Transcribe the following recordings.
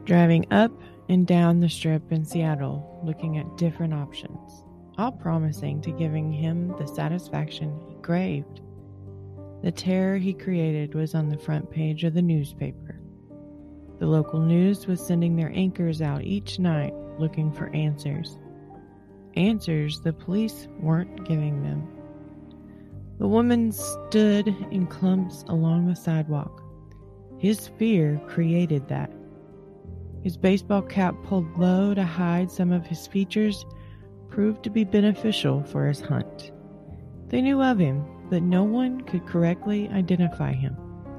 driving up and down the strip in Seattle, looking at different options, all promising to giving him the satisfaction he craved. The terror he created was on the front page of the newspaper. The local news was sending their anchors out each night looking for answers. Answers the police weren't giving them. The woman stood in clumps along the sidewalk. His fear created that. His baseball cap pulled low to hide some of his features proved to be beneficial for his hunt. They knew of him, but no one could correctly identify him.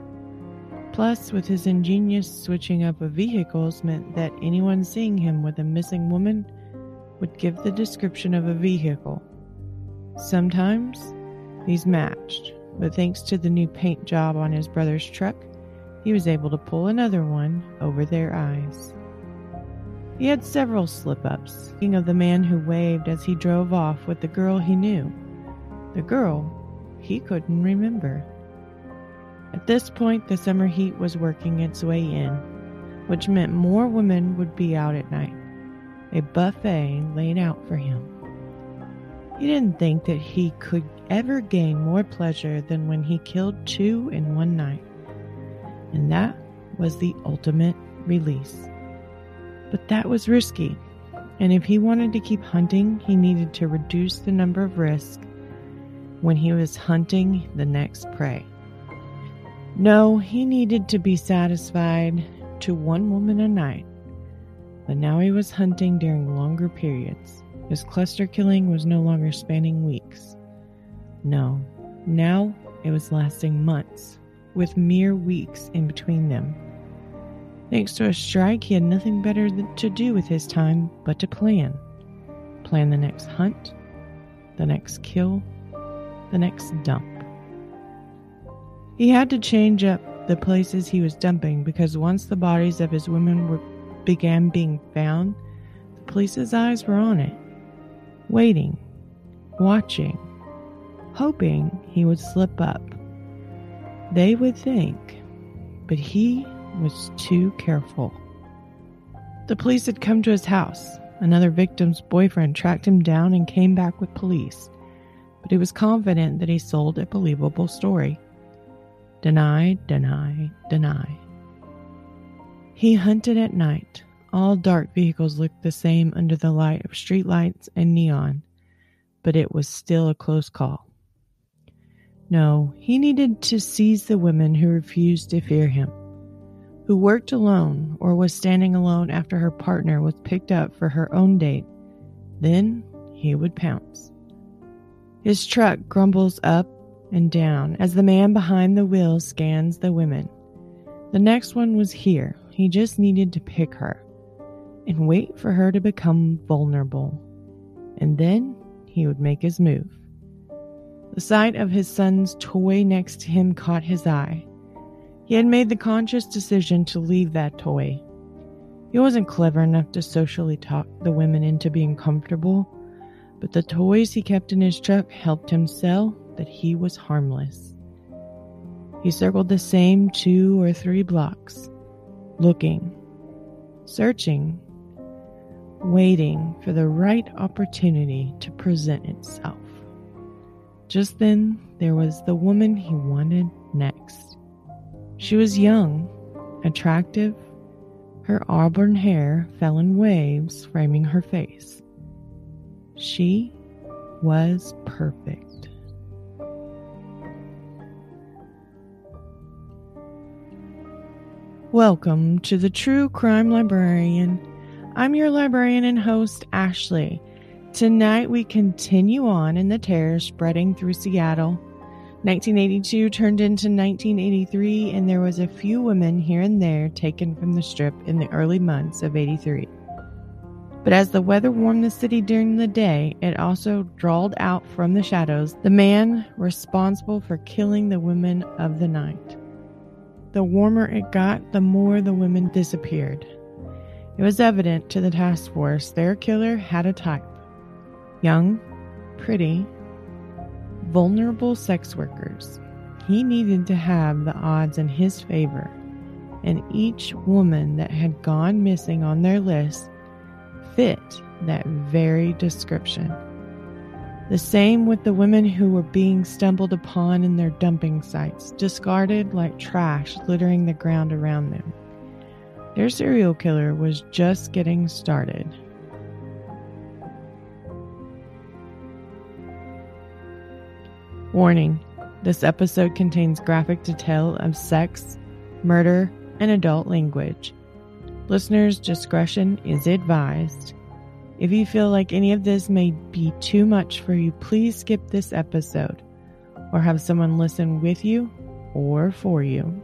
Plus, with his ingenious switching up of vehicles meant that anyone seeing him with a missing woman would give the description of a vehicle. Sometimes these matched, but thanks to the new paint job on his brother's truck, he was able to pull another one over their eyes. He had several slip-ups, thinking of the man who waved as he drove off with the girl he knew. The girl he couldn't remember. At this point, the summer heat was working its way in, which meant more women would be out at night. A buffet laid out for him. He didn't think that he could ever gain more pleasure than when he killed 2 in one night. And that was the ultimate release. But that was risky, and if he wanted to keep hunting, he needed to reduce the number of risks when he was hunting the next prey. No, he needed to be satisfied to one woman a night, but now he was hunting during longer periods. His cluster killing was no longer spanning weeks. No, now it was lasting months, with mere weeks in between them. Thanks to a strike, he had nothing better to do with his time but to plan. Plan the next hunt, the next kill, the next dump. He had to change up the places he was dumping because once the bodies of his women began being found, the police's eyes were on it, waiting, watching, hoping he would slip up. They would think, but he was too careful. The police had come to his house. Another victim's boyfriend tracked him down and came back with police, but he was confident that he sold a believable story. Deny, deny, deny. He hunted at night. All dark vehicles looked the same under the light of streetlights and neon, but it was still a close call. No, he needed to seize the women who refused to fear him, who worked alone or was standing alone after her partner was picked up for her own date. Then he would pounce. His truck grumbles up and down as the man behind the wheel scans the women. The next one was here. He just needed to pick her and wait for her to become vulnerable. And then he would make his move. The sight of his son's toy next to him caught his eye. He had made the conscious decision to leave that toy. He wasn't clever enough to socially talk the women into being comfortable, but the toys he kept in his truck helped him sell that he was harmless. He circled the same 2 or 3 blocks, looking, searching, waiting for the right opportunity to present itself. Just then, there was the woman he wanted next. She was young, attractive. Her auburn hair fell in waves, framing her face. She was perfect. Welcome to the True Crime Librarian. I'm your librarian and host, Ashley. Tonight we continue on in the terror spreading through Seattle. 1982 turned into 1983, and there was a few women here and there taken from the strip in the early months of 83. But as the weather warmed the city during the day, it also drawled out from the shadows the man responsible for killing the women of the night. The warmer it got, the more the women disappeared. It was evident to the task force their killer had a type. Young, pretty, vulnerable sex workers. He needed to have the odds in his favor. and each woman that had gone missing on their list fit that very description. The same with the women who were being stumbled upon in their dumping sites, discarded like trash littering the ground around them. Their serial killer was just getting started. Warning: this episode contains graphic detail of sex, murder, and adult language. Listeners' discretion is advised. If you feel like any of this may be too much for you, please skip this episode or have someone listen with you or for you.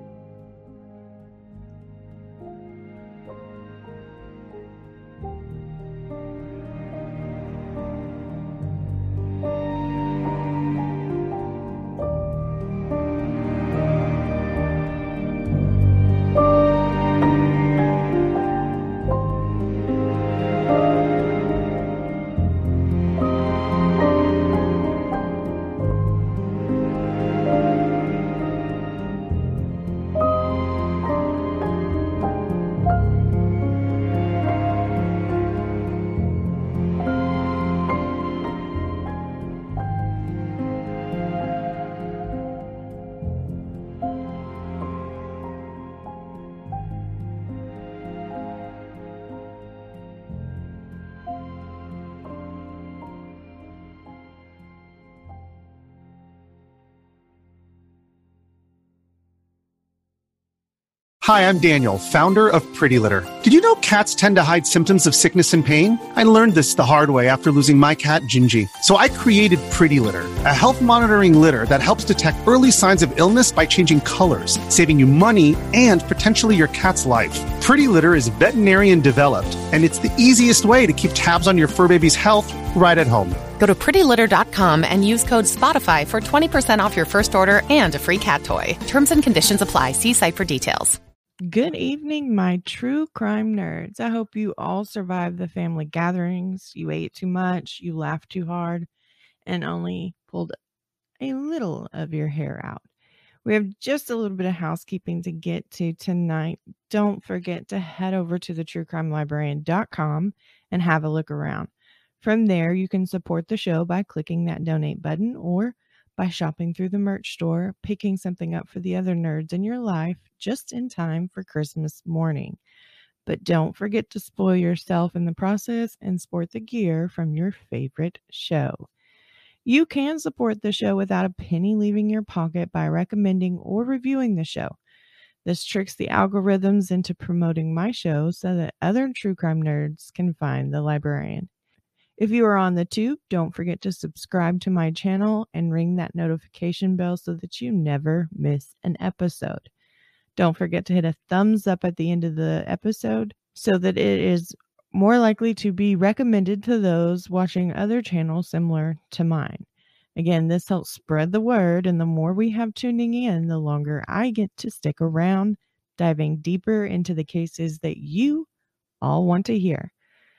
Hi, I'm Daniel, founder of Pretty Litter. Did you know cats tend to hide symptoms of sickness and pain? I learned this the hard way after losing my cat, Gingy. So I created Pretty Litter, a health monitoring litter that helps detect early signs of illness by changing colors, saving you money and potentially your cat's life. Pretty Litter is veterinarian developed, and it's the easiest way to keep tabs on your fur baby's health right at home. Go to prettylitter.com and use code SPOTIFY for 20% off your first order and a free cat toy. Terms and conditions apply. See site for details. Good evening, my true crime nerds. I hope you all survived the family gatherings. You ate too much, you laughed too hard, and only pulled a little of your hair out. We have just a little bit of housekeeping to get to tonight. Don't forget to head over to thetruecrimelibrarian.com and have a look around. From there, you can support the show by clicking that donate button or by shopping through the merch store, picking something up for the other nerds in your life just in time for Christmas morning. But don't forget to spoil yourself in the process and sport the gear from your favorite show. You can support the show without a penny leaving your pocket by recommending or reviewing the show. This tricks the algorithms into promoting my show so that other true crime nerds can find the librarian. If you are on the tube, don't forget to subscribe to my channel and ring that notification bell so that you never miss an episode. Don't forget to hit a thumbs up at the end of the episode so that it is more likely to be recommended to those watching other channels similar to mine. Again, this helps spread the word, and the more we have tuning in, the longer I get to stick around, diving deeper into the cases that you all want to hear.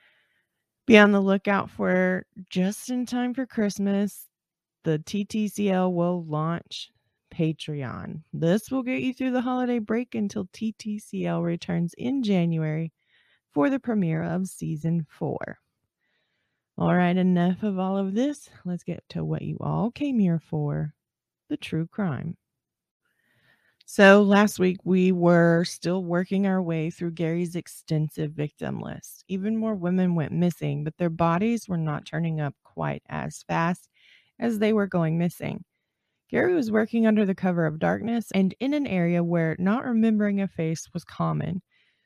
Be on the lookout for, just in time for Christmas, the TTCL will launch Patreon. This will get you through the holiday break until TTCL returns in January for the premiere of Season 4. All right, enough of all of this. Let's get to what you all came here for, the true crime. So last week, we were still working our way through Gary's extensive victim list. Even more women went missing, but their bodies were not turning up quite as fast as they were going missing. Gary was working under the cover of darkness and in an area where not remembering a face was common.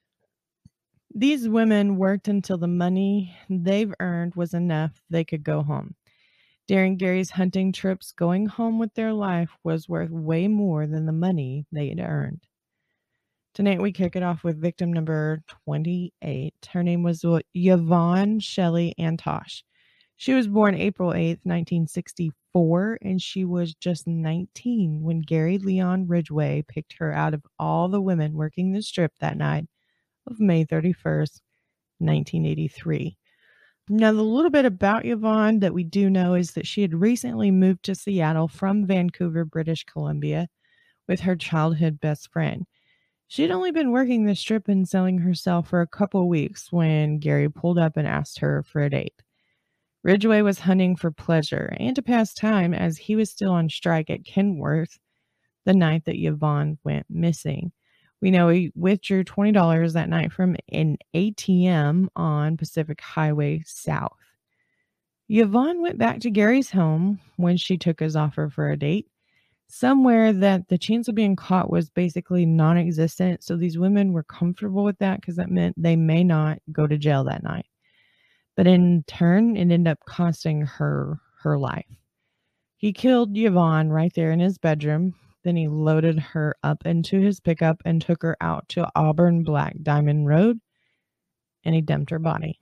These women worked until the money they've earned was enough they could go home. During Gary's hunting trips, going home with their life was worth way more than the money they had earned. Tonight, we kick it off with victim number 28. Her name was Yvonne Shelley Antosh. She was born April 8th, 1964, and she was just 19 when Gary Leon Ridgway picked her out of all the women working the strip that night of May 31st, 1983. Now, the little bit about Yvonne that we do know is that she had recently moved to Seattle from Vancouver, British Columbia, with her childhood best friend. She'd only been working the strip and selling herself for a couple weeks when Gary pulled up and asked her for a date. Ridgway was hunting for pleasure and to pass time as he was still on strike at Kenworth the night that Yvonne went missing. We know he withdrew $20 that night from an ATM on Pacific Highway South. Yvonne went back to Gary's home when she took his offer for a date, somewhere that the chance of being caught was basically non-existent. So these women were comfortable with that because that meant they may not go to jail that night. But in turn, it ended up costing her her life. He killed Yvonne right there in his bedroom. Then he loaded her up into his pickup and took her out to Auburn Black Diamond Road, and he dumped her body.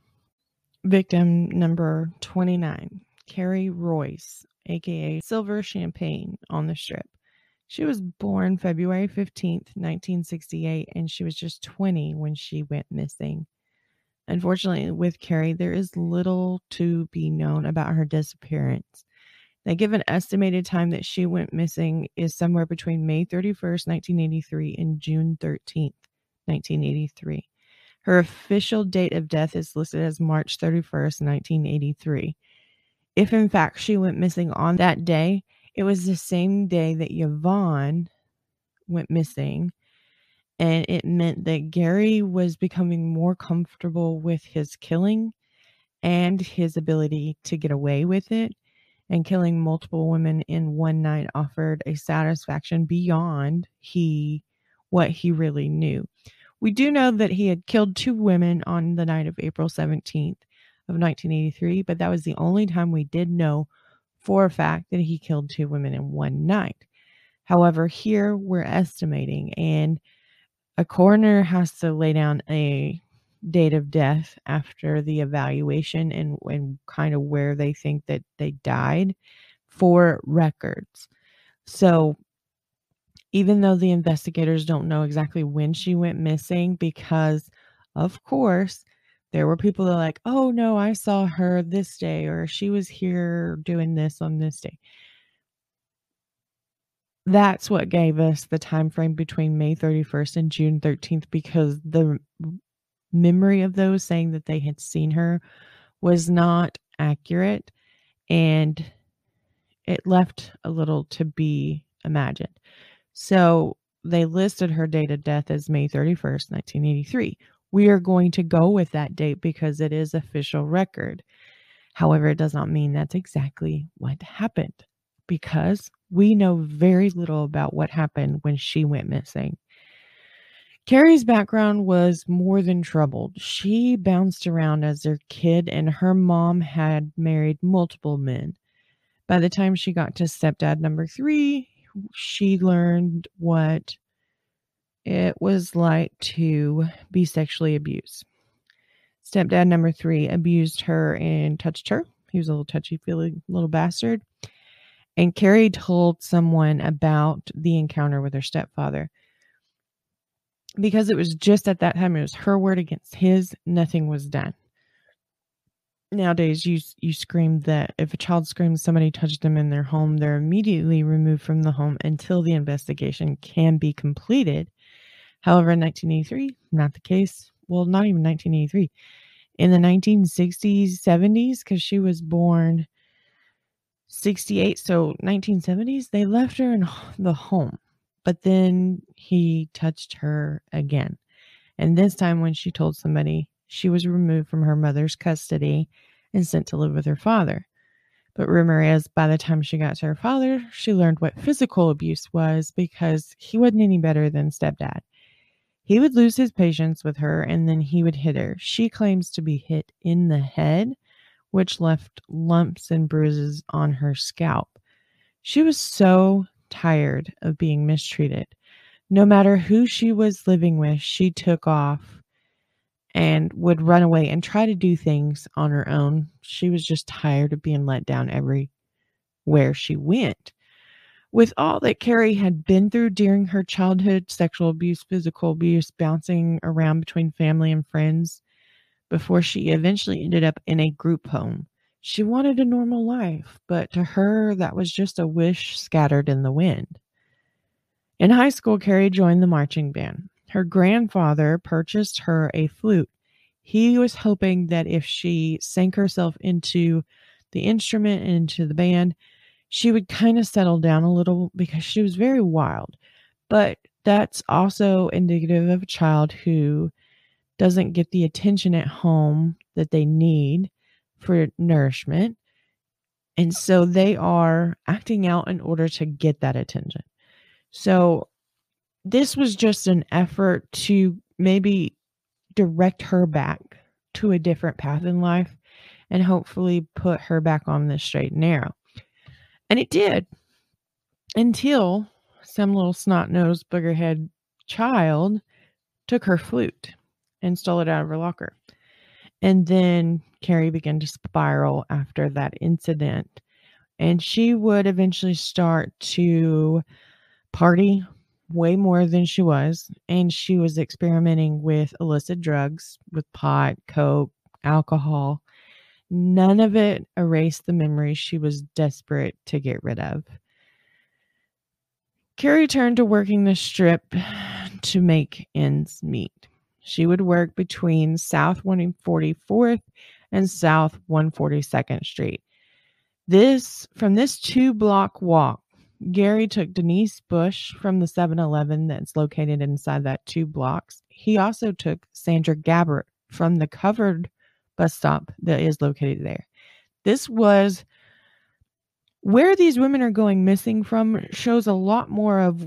Victim number 29, Carrie Royce, aka Silver Champagne, on the Strip. She was born February 15th, 1968, and she was just 20 when she went missing. Unfortunately, with Carrie, there is little to be known about her disappearance. They give an estimated time that she went missing is somewhere between May 31st, 1983 and June 13th, 1983. Her official date of death is listed as March 31st, 1983. If in fact she went missing on that day, it was the same day that Yvonne went missing, and it meant that Gary was becoming more comfortable with his killing and his ability to get away with it. And killing multiple women in one night offered a satisfaction beyond what he really knew. We do know that he had killed 2 women on the night of April 17th of 1983, but that was the only time we did know for a fact that he killed 2 women in one night. However, here we're estimating, and a coroner has to lay down a date of death after the evaluation and kind of where they think that they died for records. So even though the investigators don't know exactly when she went missing, because of course there were people that are like, oh no, I saw her this day, or she was here doing this on this day. That's what gave us the time frame between May 31st and June 13th, because the memory of those saying that they had seen her was not accurate, and it left a little to be imagined. So they listed her date of death as May 31st, 1983. We are going to go with that date because it is official record. However, it does not mean that's exactly what happened, because we know very little about what happened when she went missing. Carrie's background was more than troubled. She bounced around as a kid, and her mom had married multiple men. By the time she got to stepdad number 3, she learned what it was like to be sexually abused. Stepdad number 3 abused her and touched her. He was a little touchy-feely little bastard. And Carrie told someone about the encounter with her stepfather. Because it was just at that time, it was her word against his, nothing was done. Nowadays, you scream that if a child screams somebody touched them in their home, they're immediately removed from the home until the investigation can be completed. However, in 1983, not the case. Well, not even 1983. In the 1960s, 70s, because she was born 68, so 1970s, they left her in the home. But then he touched her again. And this time when she told somebody, she was removed from her mother's custody and sent to live with her father. But rumor is, by the time she got to her father, she learned what physical abuse was, because he wasn't any better than stepdad. He would lose his patience with her, and then he would hit her. She claims to be hit in the head, which left lumps and bruises on her scalp. She was so tired of being mistreated. No matter who she was living with, she took off and would run away and try to do things on her own. She was just tired of being let down everywhere she went. With all that Carrie had been through during her childhood, sexual abuse, physical abuse, bouncing around between family and friends, before she eventually ended up in a group home. She wanted a normal life, but to her, that was just a wish scattered in the wind. In high school, Carrie joined the marching band. Her grandfather purchased her a flute. He was hoping that if she sank herself into the instrument and into the band, she would kind of settle down a little because she was very wild. But that's also indicative of a child who doesn't get the attention at home that they need for nourishment. And so they are acting out in order to get that attention. So this was just an effort to maybe direct her back to a different path in life and hopefully put her back on the straight and narrow. And it did, until some little snot-nosed boogerhead child took her flute and stole it out of her locker. And then Carrie began to spiral after that incident. And she would eventually start to party way more than she was. And she was experimenting with illicit drugs, with pot, coke, alcohol. None of it erased the memories she was desperate to get rid of. Carrie turned to working the strip to make ends meet. She would work between South 144th and South 142nd Street. From this 2-block walk, Gary took Denise Bush from the 7-Eleven that's located inside that 2 blocks. He also took Sandra Gabbert from the covered bus stop that is located there. This was where these women are going missing from, shows a lot more of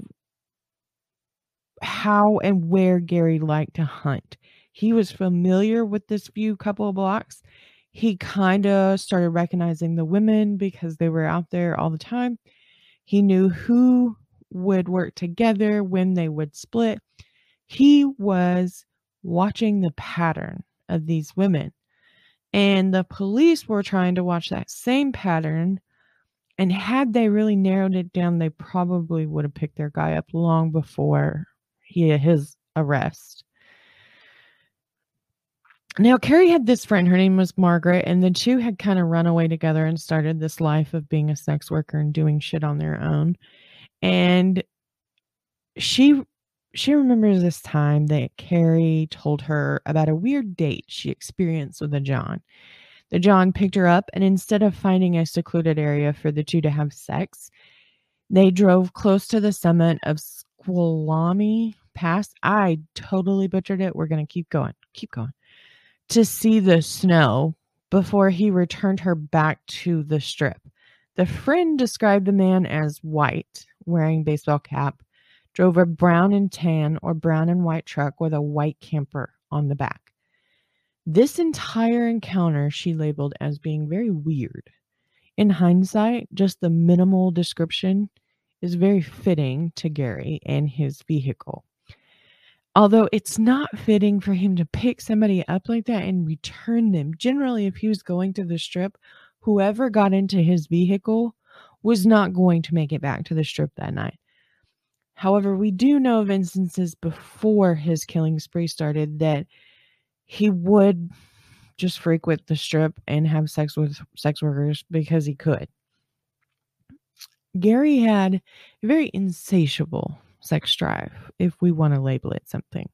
how and where Gary liked to hunt. He was familiar with this couple of blocks. He kind of started recognizing the women because they were out there all the time. He knew who would work together, when they would split. He was watching the pattern of these women. And the police were trying to watch that same pattern. And had they really narrowed it down, they probably would have picked their guy up long before his arrest. Now, Carrie had this friend, her name was Margaret, and the two had kind of run away together and started this life of being a sex worker and doing shit on their own. And she remembers this time that Carrie told her about a weird date she experienced with a John. The John picked her up, and instead of finding a secluded area for the two to have sex, they drove close to the summit of Squalamy Pass. I totally butchered it. We're going to keep going. To see the snow before he returned her back to the strip. The friend described the man as white, wearing baseball cap, drove a brown and tan or brown and white truck with a white camper on the back. This entire encounter she labeled as being very weird. In hindsight, just the minimal description is very fitting to Gary and his vehicle. Although it's not fitting for him to pick somebody up like that and return them. Generally, if he was going to the strip, whoever got into his vehicle was not going to make it back to the strip that night. However, we do know of instances before his killing spree started that he would just frequent the strip and have sex with sex workers because he could. Gary had a very insatiable sex drive, if we want to label it something.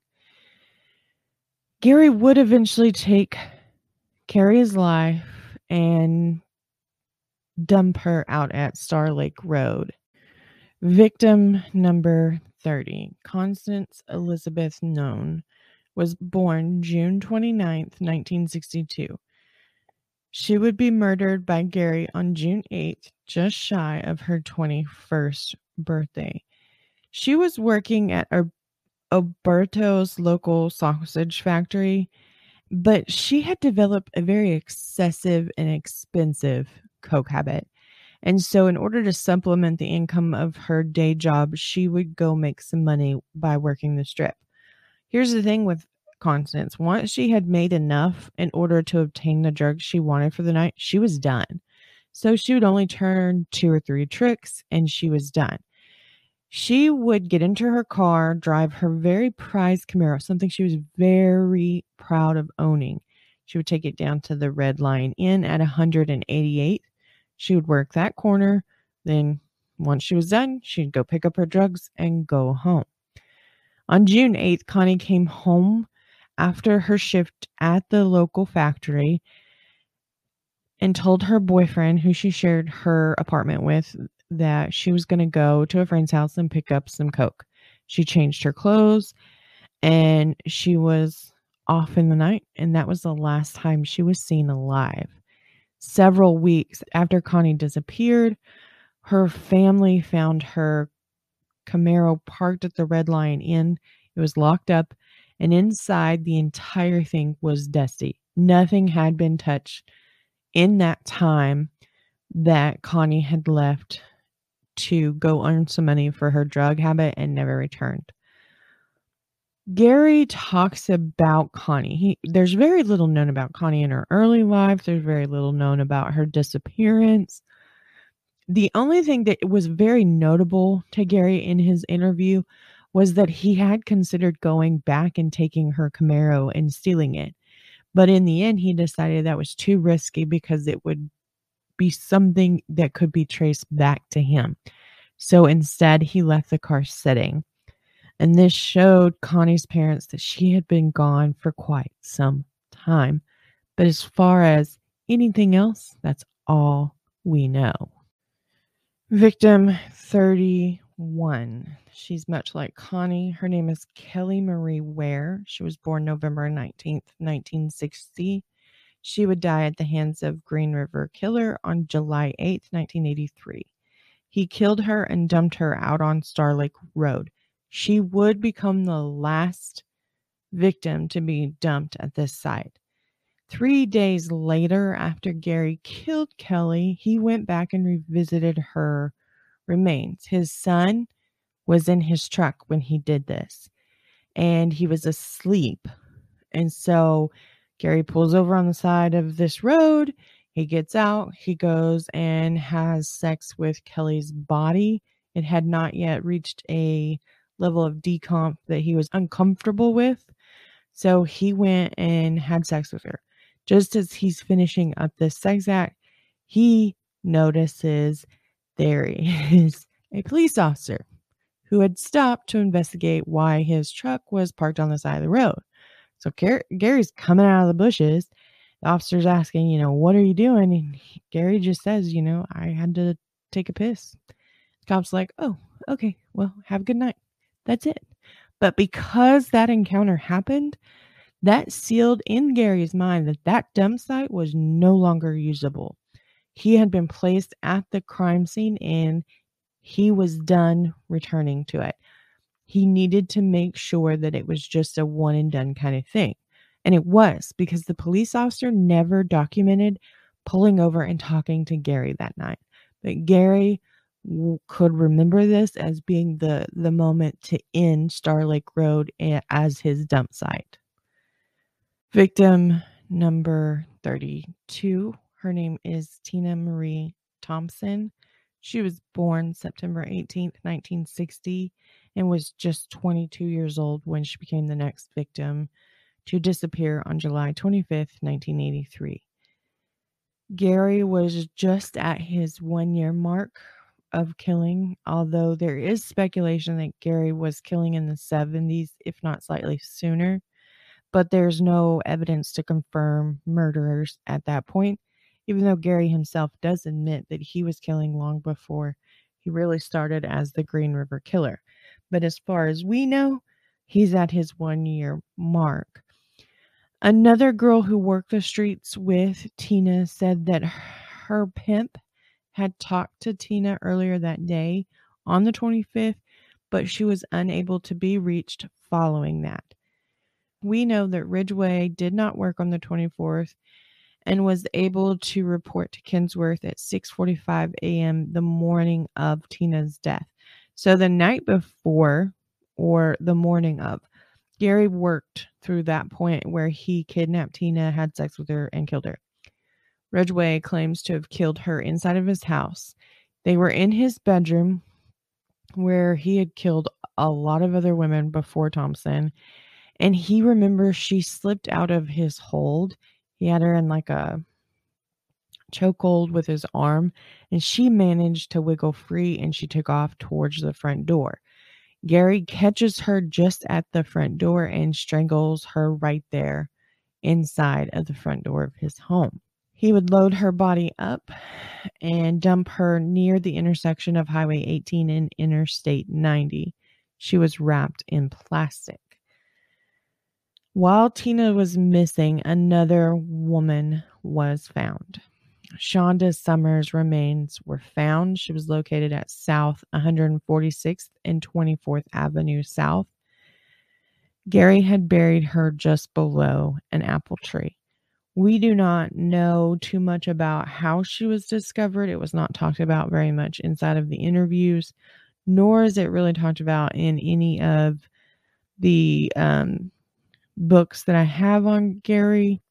Gary would eventually take Carrie's life and dump her out at Star Lake Road. Victim number 30, Constance Elizabeth Known, was born June 29th, 1962. She would be murdered by Gary on June 8th, just shy of her 21st birthday. She was working at Alberto's local sausage factory, but she had developed a very excessive and expensive coke habit. And so in order to supplement the income of her day job, she would go make some money by working the strip. Here's the thing with Constance. Once she had made enough in order to obtain the drugs she wanted for the night, she was done. So she would only turn 2 or 3 tricks and she was done. She would get into her car, drive her very prized Camaro, something she was very proud of owning. She would take it down to the Red Lion Inn at 188th. She would work that corner, then Once she was done, she'd go pick up her drugs and go home. On June 8th, Connie came home after her shift at the local factory and told her boyfriend, who she shared her apartment with, that she was going to go to a friend's house and pick up some coke. She changed her clothes and she was off in the night, and that was the last time she was seen alive. Several weeks after Connie disappeared, her family found her Camaro parked at the Red Lion Inn. It was locked up, and inside the entire thing was dusty. Nothing had been touched in that time that Connie had left to go earn some money for her drug habit and never returned. Gary talks about Connie. There's very little known about Connie in her early life. There's very little known about her disappearance. The only thing that was very notable to Gary in his interview was that he had considered going back and taking her Camaro and stealing it. But in the end, he decided that was too risky because it would be something that could be traced back to him. So instead, he left the car sitting. And this showed Connie's parents that she had been gone for quite some time. But as far as anything else, that's all we know. Victim 31. She's much like Connie. Her name is Kelly Marie Ware. She was born November 19th, 1960. She would die at the hands of Green River Killer on July 8th, 1983. He killed her and dumped her out on Star Lake Road. She would become the last victim to be dumped at this site. 3 days later, after Gary killed Kelly, he went back and revisited her remains. His son was in his truck when he did this, and he was asleep. And so Gary pulls over on the side of this road. He gets out. He goes and has sex with Kelly's body. It had not yet reached a level of decomp that he was uncomfortable with. So he went and had sex with her. Just as he's finishing up this sex act, he notices there is a police officer who had stopped to investigate why his truck was parked on the side of the road. So Gary's coming out of the bushes. The officer's asking, what are you doing? And Gary just says, I had to take a piss. The cop's like, oh, okay, well, have a good night. That's it. But because that encounter happened, that sealed in Gary's mind that dump site was no longer usable. He had been placed at the crime scene and he was done returning to it. He needed to make sure that it was just a one and done kind of thing. And it was, because the police officer never documented pulling over and talking to Gary that night. But Gary could remember this as being the moment to end Star Lake Road as his dump site. Victim number 32. Her name is Tina Marie Thompson. She was born September 18th, 1960, and was just 22 years old when she became the next victim to disappear on July 25th, 1983. Gary was just at his 1-year mark of killing, although there is speculation that Gary was killing in the 70s, if not slightly sooner. But there's no evidence to confirm murderers at that point, even though Gary himself does admit that he was killing long before he really started as the Green River Killer. But as far as we know, he's at his 1-year mark. Another girl who worked the streets with Tina said that her pimp had talked to Tina earlier that day on the 25th, but she was unable to be reached following that. We know that Ridgway did not work on the 24th and was able to report to Kinsworth at 6:45 a.m. the morning of Tina's death. So the night before or the morning of, Gary worked through that point where he kidnapped Tina, had sex with her, and killed her. Ridgway claims to have killed her inside of his house. They were in his bedroom where he had killed a lot of other women before Thompson. And he remembers she slipped out of his hold. He had her in like a chokehold with his arm, and she managed to wiggle free and she took off towards the front door. Gary catches her just at the front door and strangles her right there inside of the front door of his home. He would load her body up and dump her near the intersection of Highway 18 and Interstate 90. She was wrapped in plastic. While Tina was missing, another woman was found. Shonda Summers' remains were found. She was located at South 146th and 24th Avenue South. Gary had buried her just below an apple tree. We do not know too much about how she was discovered. It was not talked about very much inside of the interviews, nor is it really talked about in any of the books that I have on Gary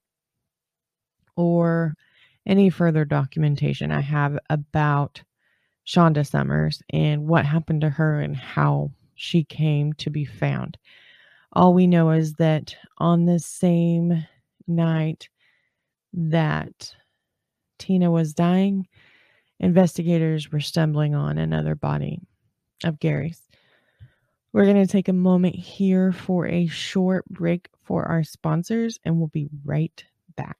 or any further documentation I have about Shonda Summers and what happened to her and how she came to be found. All we know is that on the same night that Tina was dying, investigators were stumbling on another body of Gary's. We're going to take a moment here for a short break for our sponsors, and we'll be right back.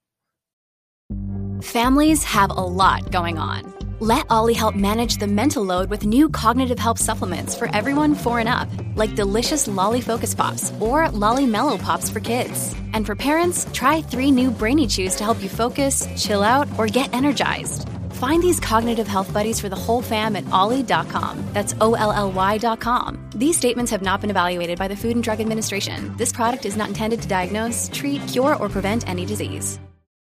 Families have a lot going on. Let Ollie help manage the mental load with new cognitive help supplements for everyone 4 and up, like delicious Lolly Focus Pops or Lolly Mellow Pops for kids. And for parents, try 3 new Brainy Chews to help you focus, chill out, or get energized. Find these cognitive health buddies for the whole fam at ollie.com. That's OLLY.com. These statements have not been evaluated by the Food and Drug Administration. This product is not intended to diagnose, treat, cure, or prevent any disease.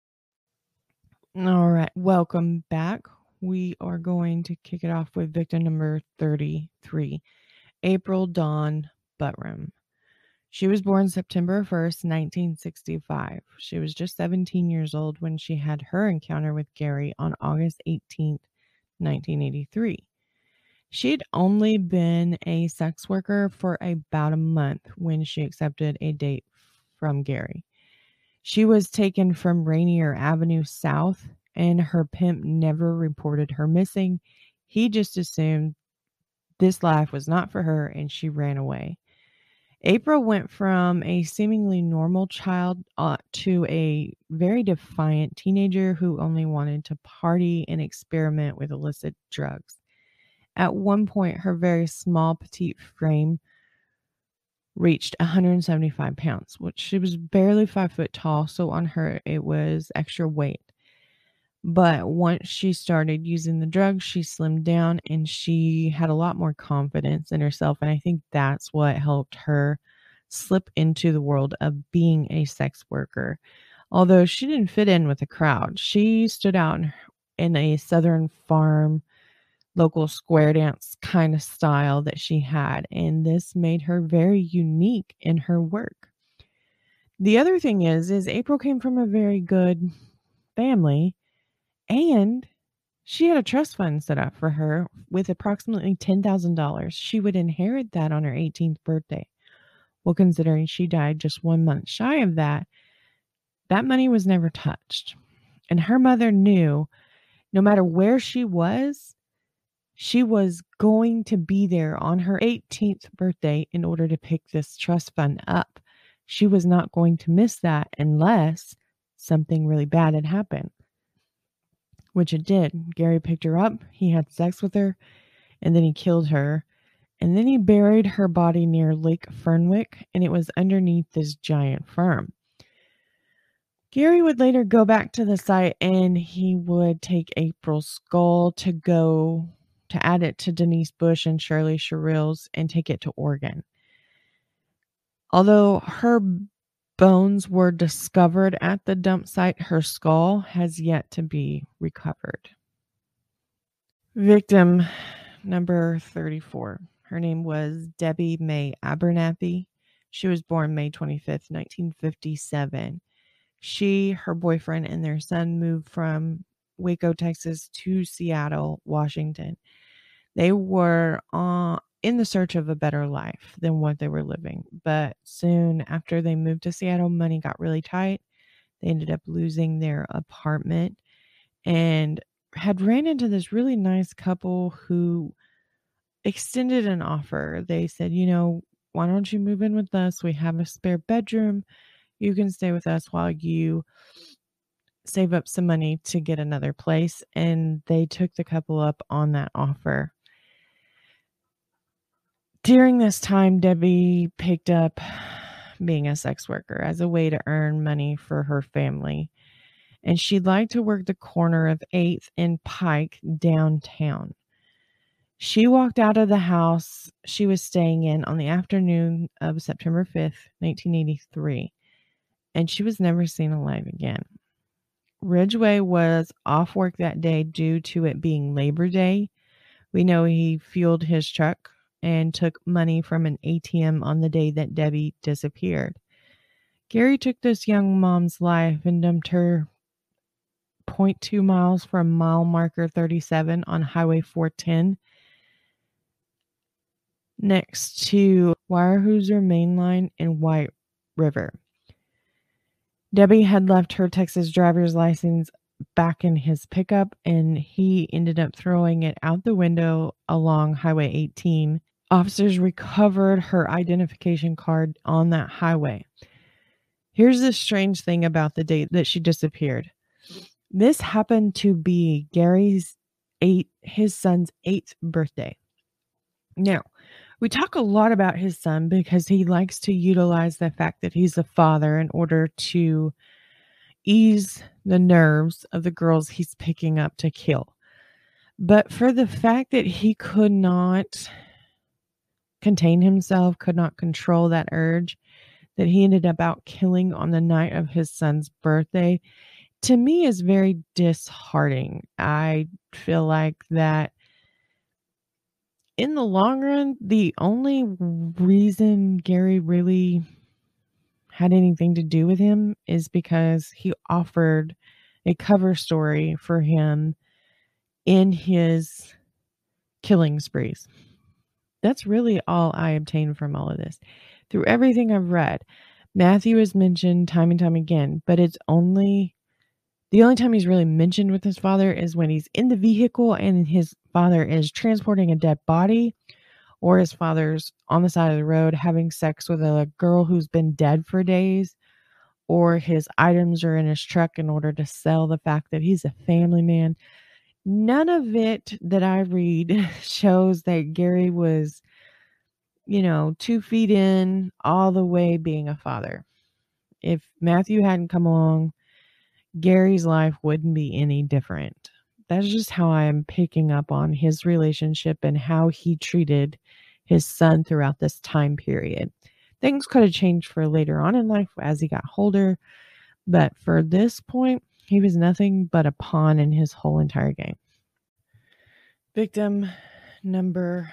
All right, welcome back. We are going to kick it off with victim number 33, April Dawn Buttram. She was born September 1st, 1965. She was just 17 years old when she had her encounter with Gary on August 18th, 1983. She had only been a sex worker for about a month when she accepted a date from Gary. She was taken from Rainier Avenue South, and her pimp never reported her missing. He just assumed this life was not for her, and she ran away. April went from a seemingly normal child to a very defiant teenager who only wanted to party and experiment with illicit drugs. At one point, her very small, petite frame reached 175 pounds, which she was barely 5 foot tall, so on her it was extra weight. But once she started using the drugs, she slimmed down and she had a lot more confidence in herself. And I think that's what helped her slip into the world of being a sex worker. Although she didn't fit in with the crowd, she stood out in a Southern farm, local square dance kind of style that she had. And this made her very unique in her work. The other thing is April came from a very good family. And she had a trust fund set up for her with approximately $10,000. She would inherit that on her 18th birthday. Well, considering she died just 1 month shy of that, that money was never touched. And her mother knew no matter where she was going to be there on her 18th birthday in order to pick this trust fund up. She was not going to miss that unless something really bad had happened. Which it did. Gary picked her up, he had sex with her, and then he killed her. And then he buried her body near Lake Fernwick, and it was underneath this giant firm. Gary would later go back to the site, and he would take April's skull to add it to Denise Bush and Shirley Sherrill's and take it to Oregon. Although her bones were discovered at the dump site, her skull has yet to be recovered. Victim number 34. Her name was Debbie Mae Abernathy. She was born May 25th, 1957. She, her boyfriend, and their son moved from Waco, Texas to Seattle, Washington. They were in the search of a better life than what they were living. But soon after they moved to Seattle, money got really tight. They ended up losing their apartment. and had ran into this really nice couple who extended an offer. They said, why don't you move in with us? We have a spare bedroom. You can stay with us while you save up some money to get another place. And they took the couple up on that offer. During this time, Debbie picked up being a sex worker as a way to earn money for her family. And she'd like to work the corner of 8th and Pike downtown. She walked out of the house she was staying in on the afternoon of September 5th, 1983, and she was never seen alive again. Ridgway was off work that day due to it being Labor Day. We know he fueled his truck and took money from an ATM on the day that Debbie disappeared. Gary took this young mom's life and dumped her 0.2 miles from mile marker 37 on Highway 410 next to Weyerhaeuser Main Line in White River. Debbie had left her Texas driver's license back in his pickup, and he ended up throwing it out the window along Highway 18. Officers recovered her identification card on that highway. Here's the strange thing about the date that she disappeared. This happened to be his son's 8th birthday. Now, we talk a lot about his son because he likes to utilize the fact that he's a father in order to ease the nerves of the girls he's picking up to kill. But for the fact that he could not contain himself, could not control that urge, that he ended up out killing on the night of his son's birthday, to me is very disheartening. I feel like that in the long run, the only reason Gary really had anything to do with him is because he offered a cover story for him in his killing sprees. That's really all I obtained from all of this. Through everything I've read, Matthew is mentioned time and time again, but the only time he's really mentioned with his father is when he's in the vehicle and his father is transporting a dead body, or his father's on the side of the road having sex with a girl who's been dead for days, or his items are in his truck in order to sell the fact that he's a family man. None of it that I read shows that Gary was, 2 feet in all the way being a father. If Matthew hadn't come along, Gary's life wouldn't be any different. That's just how I am picking up on his relationship and how he treated his son throughout this time period. Things could have changed for later on in life as he got older, but for this point, he was nothing but a pawn in his whole entire game. Victim number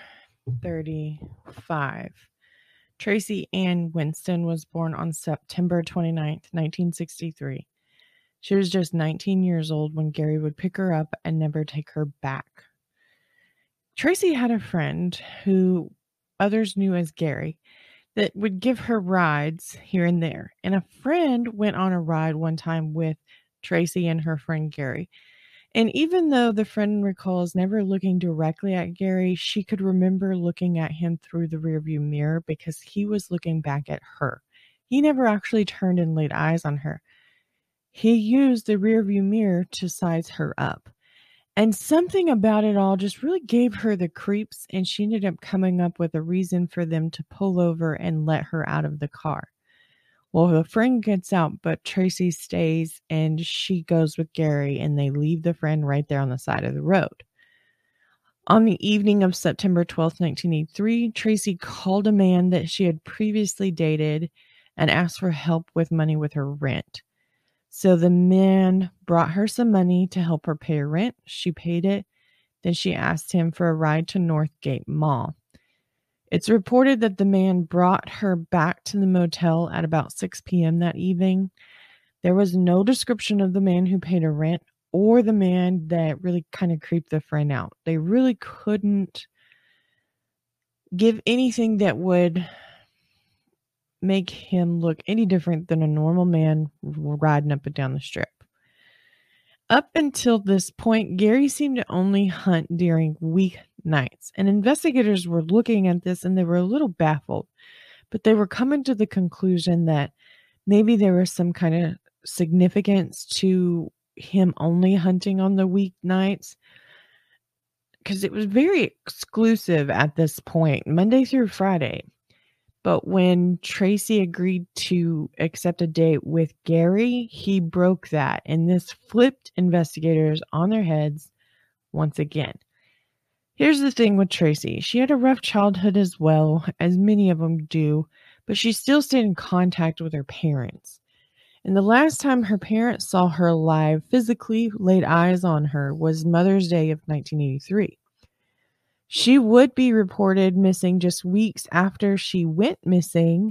35. Tracy Ann Winston was born on September 29th, 1963. She was just 19 years old when Gary would pick her up and never take her back. Tracy had a friend who others knew as Gary that would give her rides here and there. And a friend went on a ride one time with Tracy and her friend Gary. And even though the friend recalls never looking directly at Gary, she could remember looking at him through the rearview mirror because he was looking back at her. He never actually turned and laid eyes on her. He used the rearview mirror to size her up. And something about it all just really gave her the creeps, and she ended up coming up with a reason for them to pull over and let her out of the car. Well, the friend gets out, but Tracy stays, and she goes with Gary, and they leave the friend right there on the side of the road. On the evening of September 12th, 1983, Tracy called a man that she had previously dated and asked for help with money with her rent. So the man brought her some money to help her pay her rent. She paid it. Then she asked him for a ride to Northgate Mall. It's reported that the man brought her back to the motel at about 6 p.m. that evening. There was no description of the man who paid her rent or the man that really kind of creeped the friend out. They really couldn't give anything that would make him look any different than a normal man riding up and down the strip. Up until this point, Gary seemed to only hunt during weeknights, and investigators were looking at this and they were a little baffled, but they were coming to the conclusion that maybe there was some kind of significance to him only hunting on the weeknights, because it was very exclusive at this point, Monday through Friday. But when Tracy agreed to accept a date with Gary, he broke that, and this flipped investigators on their heads once again. Here's the thing with Tracy. She had a rough childhood as well, as many of them do, but she still stayed in contact with her parents. And the last time her parents saw her alive, physically laid eyes on her, was Mother's Day of 1983. She would be reported missing just weeks after she went missing.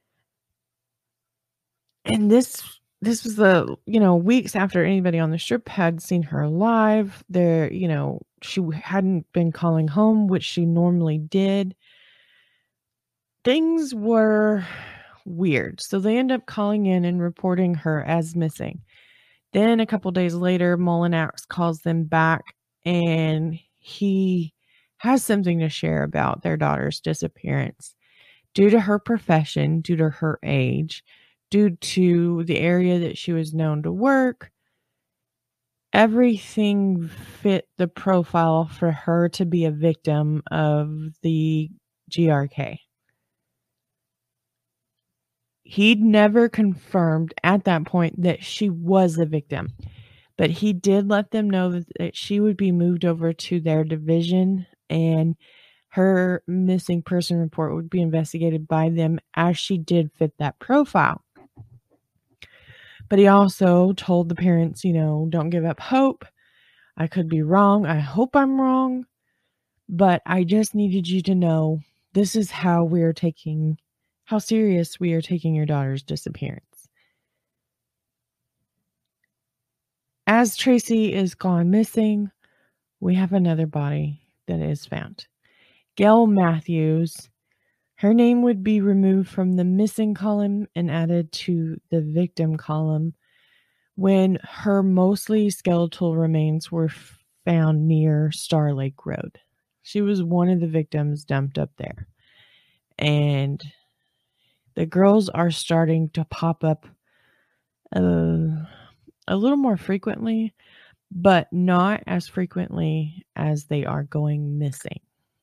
And this was the, weeks after anybody on the strip had seen her alive. She hadn't been calling home, which she normally did. Things were weird. So they end up calling in and reporting her as missing. Then a couple days later, Mullinax calls them back, and he has something to share about their daughter's disappearance. Due to her profession, due to her age, due to the area that she was known to work, everything fit the profile for her to be a victim of the GRK. He'd never confirmed at that point that she was a victim, but he did let them know that she would be moved over to their division, and her missing person report would be investigated by them, as she did fit that profile. But he also told the parents, don't give up hope. I could be wrong. I hope I'm wrong. But I just needed you to know this is how serious we are taking your daughter's disappearance. As Tracy is gone missing, we have another body that is found. Gail Matthews. Her name would be removed from the missing column and added to the victim column when her mostly skeletal remains were found near Star Lake Road. She was one of the victims dumped up there. And the girls are starting to pop up a little more frequently, but not as frequently as they are going missing.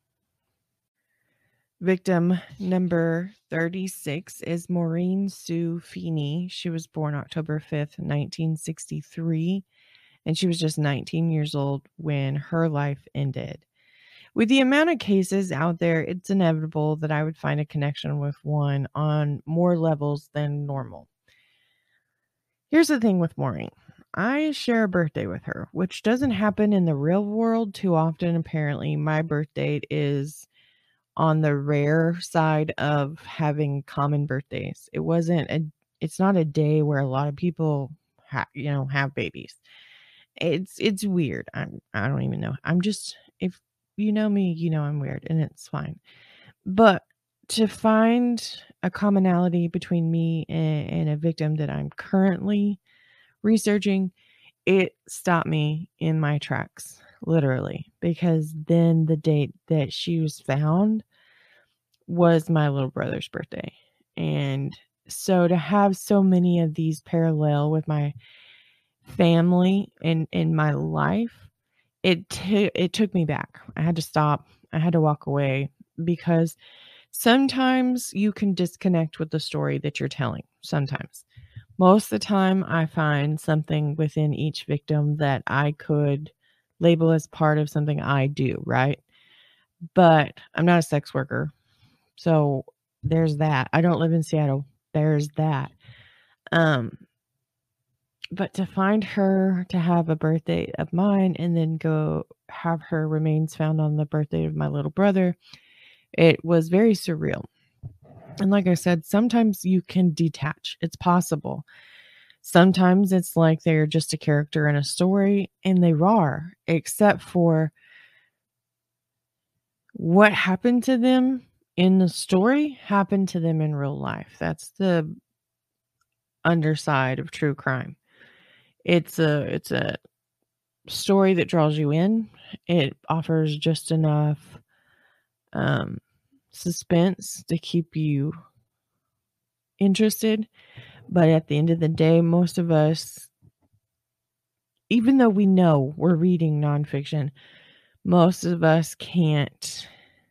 Victim number 36 is Maureen Sue Feeney. She was born October 5th, 1963, and she was just 19 years old when her life ended. With the amount of cases out there, it's inevitable that I would find a connection with one on more levels than normal. Here's the thing with Maureen. I share a birthday with her, which doesn't happen in the real world too often. Apparently, my birth date is on the rare side of having common birthdays. It's not a day where a lot of people have babies. It's weird. I don't even know. If you know me, I'm weird, and it's fine. But to find a commonality between me and a victim that I'm currently researching, it stopped me in my tracks, literally, because then the date that she was found was my little brother's birthday. And so to have so many of these parallel with my family and in my life, it took me back. I had to stop. I had to walk away, because sometimes you can disconnect with the story that you're telling. Sometimes. Most of the time, I find something within each victim that I could label as part of something I do, right? But I'm not a sex worker. So there's that. I don't live in Seattle. There's that. But to find her, to have a birthday of mine and then go have her remains found on the birthday of my little brother, it was very surreal. And like I said, sometimes you can detach. It's possible. Sometimes it's like they're just a character in a story, and they are, except for what happened to them in the story happened to them in real life. That's the underside of true crime. It's a story that draws you in. It offers just enough suspense to keep you interested. But at the end of the day, most of us, even though we know we're reading nonfiction, most of us can't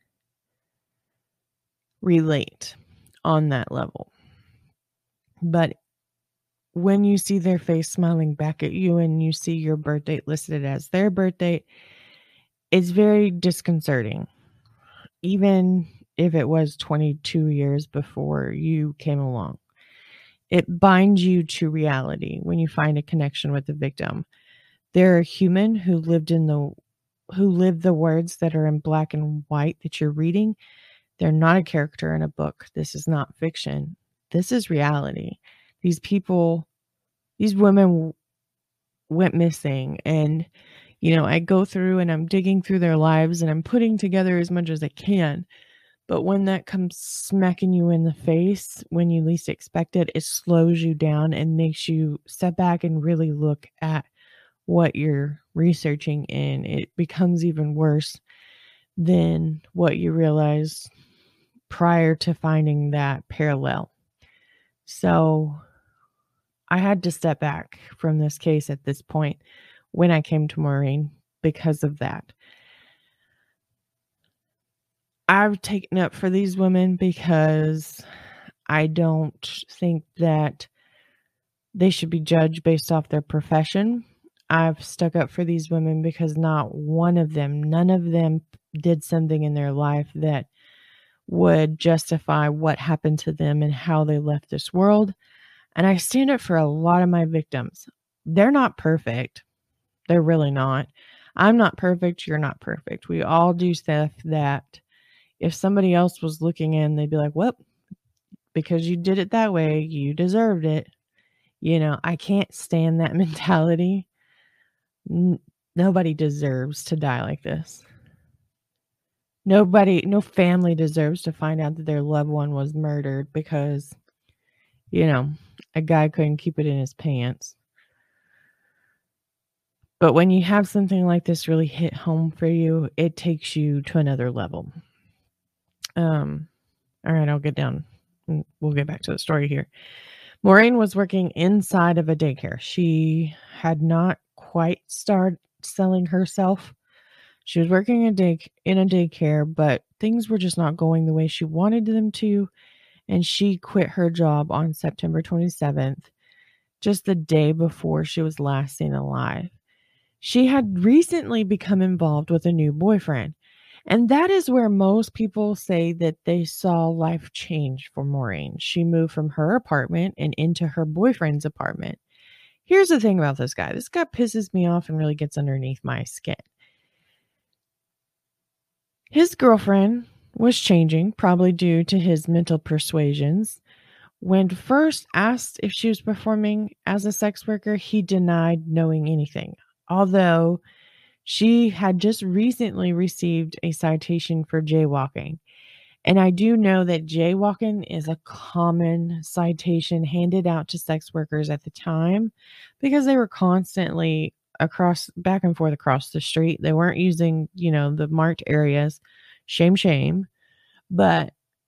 relate on that level. But when you see their face smiling back at you and you see your birth date listed as their birth date, it's very disconcerting. Even if it was 22 years before you came along, it binds you to reality when you find a connection with the victim. They're a human who lived the words that are in black and white that you're reading. They're not a character in a book. This is not fiction. This is reality. These women went missing, and I go through and I'm digging through their lives and I'm putting together as much as I can. But when that comes smacking you in the face when you least expect it, it slows you down and makes you step back and really look at what you're researching, and it becomes even worse than what you realized prior to finding that parallel. So I had to step back from this case at this point when I came to Maureen because of that. I've taken up for these women because I don't think that they should be judged based off their profession. I've stuck up for these women because none of them did something in their life that would justify what happened to them and how they left this world. And I stand up for a lot of my victims. They're not perfect. They're really not. I'm not perfect. You're not perfect. We all do stuff that if somebody else was looking in, they'd be like, well, because you did it that way, you deserved it. I can't stand that mentality. Nobody deserves to die like this. No family deserves to find out that their loved one was murdered because, a guy couldn't keep it in his pants. But when you have something like this really hit home for you, it takes you to another level. All right, I'll get down. We'll get back to the story here. Maureen was working inside of a daycare. She had not quite started selling herself. She was working in a daycare, but things were just not going the way she wanted them to, and she quit her job on September 27th, just the day before she was last seen alive. She had recently become involved with a new boyfriend, and that is where most people say that they saw life change for Maureen. She moved from her apartment and into her boyfriend's apartment. Here's the thing about this guy. This guy pisses me off and really gets underneath my skin. His girlfriend was changing, probably due to his mental persuasions. When first asked if she was performing as a sex worker, he denied knowing anything, although she had just recently received a citation for jaywalking. And I do know that jaywalking is a common citation handed out to sex workers at the time because they were constantly back and forth across the street. They weren't using, the marked areas. Shame. But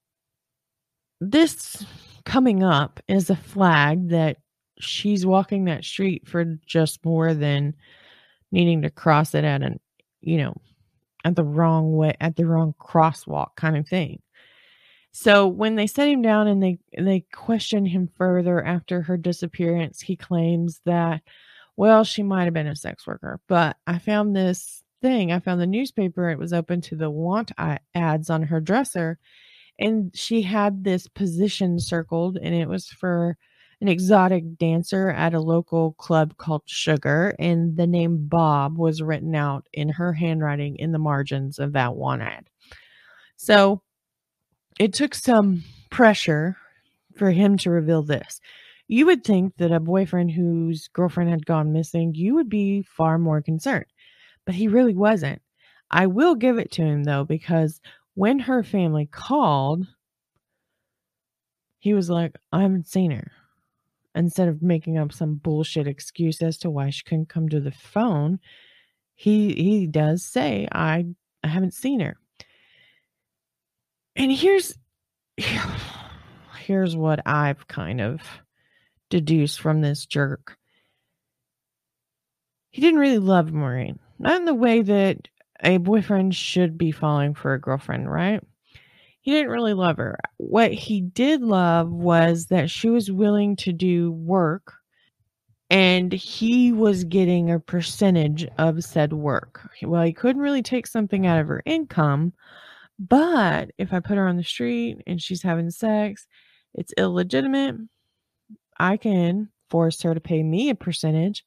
this coming up is a flag that she's walking that street for just more than needing to cross it at the wrong way, at the wrong crosswalk kind of thing. So when they set him down and they questioned him further after her disappearance, he claims that, well, she might have been a sex worker. But I found this thing. I found the newspaper. It was open to the want ads on her dresser. And she had this position circled, and it was for an exotic dancer at a local club called Sugar. And the name Bob was written out in her handwriting in the margins of that want ad. So it took some pressure for him to reveal this. You would think that a boyfriend whose girlfriend had gone missing, you would be far more concerned. But he really wasn't. I will give it to him, though, because when her family called, he was like, I haven't seen her. Instead of making up some bullshit excuse as to why she couldn't come to the phone, He does say, I haven't seen her. And here's what I've kind of deduced from this jerk. He didn't really love Maureen. Not in the way that a boyfriend should be falling for a girlfriend, right? He didn't really love her. What he did love was that she was willing to do work, and he was getting a percentage of said work. Well, he couldn't really take something out of her income, but if I put her on the street and she's having sex, it's illegitimate. I can force her to pay me a percentage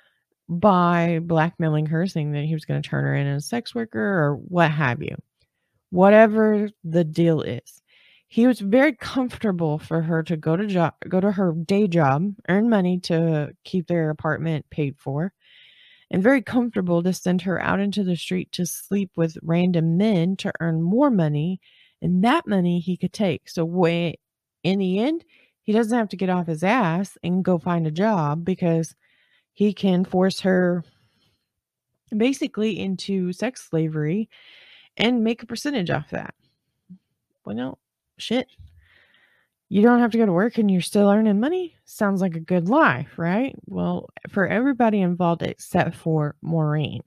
by blackmailing her, saying that he was going to turn her in as a sex worker or what have you. Whatever the deal is. He was very comfortable for her to go to her day job, earn money to keep their apartment paid for, and very comfortable to send her out into the street to sleep with random men to earn more money, and that money he could take. So in the end, he doesn't have to get off his ass and go find a job because he can force her basically into sex slavery and make a percentage off that. Well, no, shit. You don't have to go to work and you're still earning money? Sounds like a good life, right? Well, for everybody involved except for Maureen.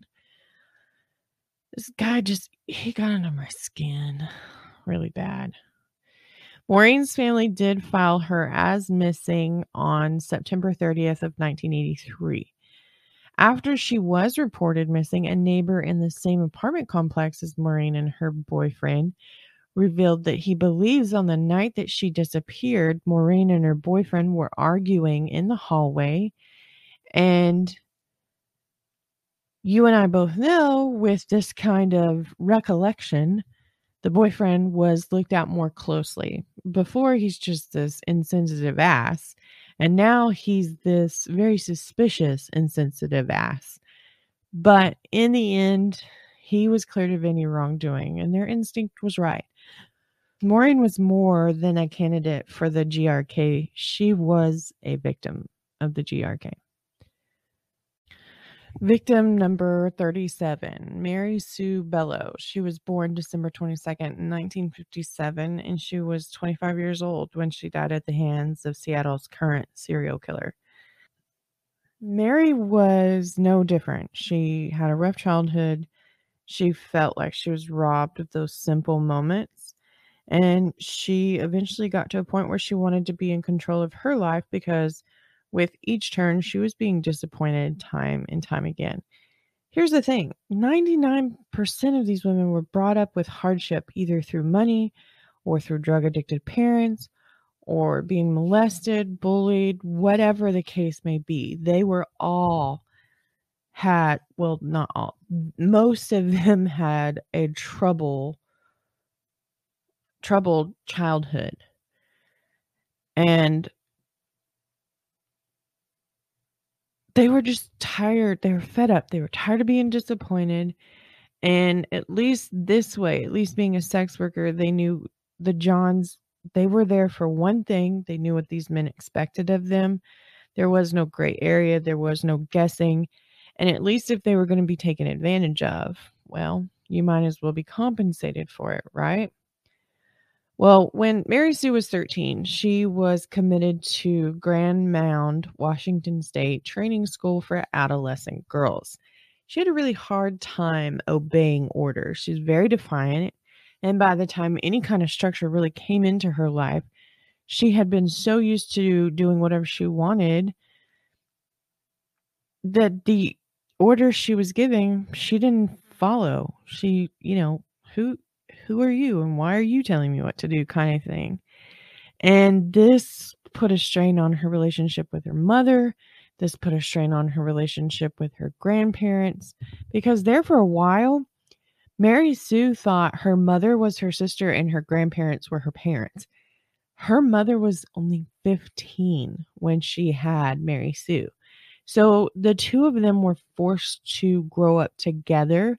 This guy he got under my skin really bad. Maureen's family did file her as missing on September 30th of 1983. After she was reported missing, a neighbor in the same apartment complex as Maureen and her boyfriend revealed that he believes on the night that she disappeared, Maureen and her boyfriend were arguing in the hallway. And you and I both know with this kind of recollection, the boyfriend was looked at more closely. Before, he's just this insensitive ass. And now he's this very suspicious, insensitive ass. But in the end, he was cleared of any wrongdoing, and their instinct was right. Maureen was more than a candidate for the GRK. She was a victim of the GRK. Victim number 37, Mary Sue Bello. She was born December 22nd, 1957, and she was 25 years old when she died at the hands of Seattle's current serial killer. Mary was no different. She had a rough childhood. She felt like she was robbed of those simple moments, and she eventually got to a point where she wanted to be in control of her life because with each turn, she was being disappointed time and time again. Here's the thing. 99% of these women were brought up with hardship, either through money or through drug-addicted parents or being molested, bullied, whatever the case may be. They were all had, well, not all, most of them had a troubled childhood. And they were just tired. They were fed up. They were tired of being disappointed. And at least this way, at least being a sex worker, they knew the Johns, they were there for one thing. They knew what these men expected of them. There was no gray area. There was no guessing. And at least if they were going to be taken advantage of, well, you might as well be compensated for it, right? Well, when Mary Sue was 13, she was committed to Grand Mound, Washington State Training School for Adolescent Girls. She had a really hard time obeying orders. She's very defiant. And by the time any kind of structure really came into her life, she had been so used to doing whatever she wanted that the orders she was giving, she didn't follow. She, who are you and why are you telling me what to do kind of thing. And this put a strain on her relationship with her mother. This put a strain on her relationship with her grandparents, because there for a while, Mary Sue thought her mother was her sister and her grandparents were her parents. Her mother was only 15 when she had Mary Sue. So the two of them were forced to grow up together,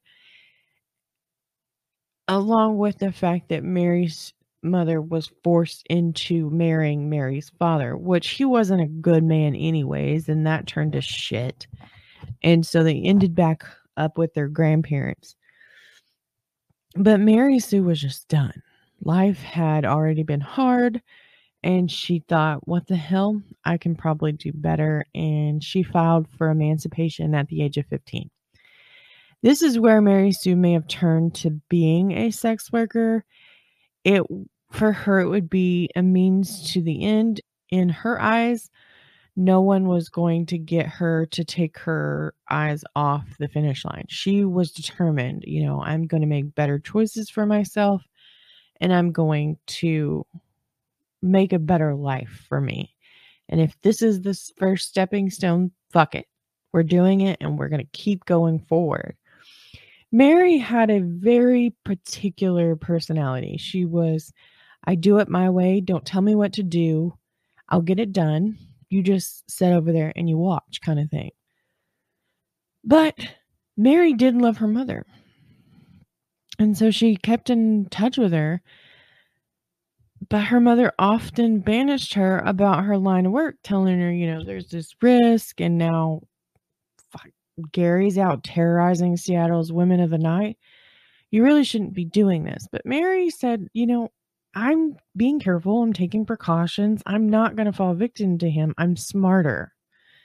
along with the fact that Mary's mother was forced into marrying Mary's father, which he wasn't a good man anyways, and that turned to shit. And so they ended back up with their grandparents. But Mary Sue was just done. Life had already been hard, and she thought, what the hell? I can probably do better. And she filed for emancipation at the age of 15. This is where Mary Sue may have turned to being a sex worker. For her, it would be a means to the end. In her eyes, no one was going to get her to take her eyes off the finish line. She was determined, I'm going to make better choices for myself, and I'm going to make a better life for me. And if this is the first stepping stone, fuck it. We're doing it, and we're going to keep going forward. Mary had a very particular personality. She was, I do it my way. Don't tell me what to do. I'll get it done. You just sit over there and you watch, kind of thing. But Mary did love her mother. And so she kept in touch with her. But her mother often banished her about her line of work, telling her, there's this risk, and now Gary's out terrorizing Seattle's women of the night. You really shouldn't be doing this. But Mary said, I'm being careful. I'm taking precautions. I'm not going to fall victim to him. I'm smarter.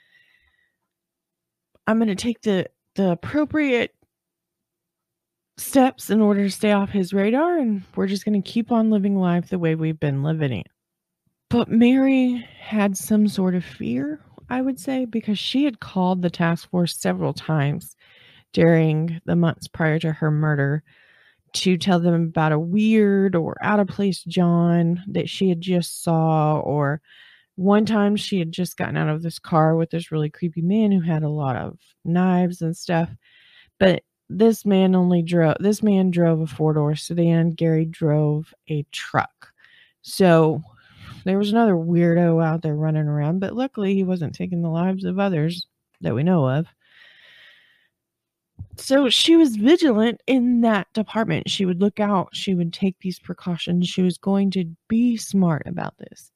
I'm going to take the appropriate steps in order to stay off his radar, and we're just going to keep on living life the way we've been living it. But Mary had some sort of fear, I would say, because she had called the task force several times during the months prior to her murder to tell them about a weird or out of place John that she had just saw, or one time she had just gotten out of this car with this really creepy man who had a lot of knives and stuff. But this man drove a four-door sedan. Gary drove a truck. So there was another weirdo out there running around, but luckily he wasn't taking the lives of others that we know of. So she was vigilant in that department. She would look out. She would take these precautions. She was going to be smart about this.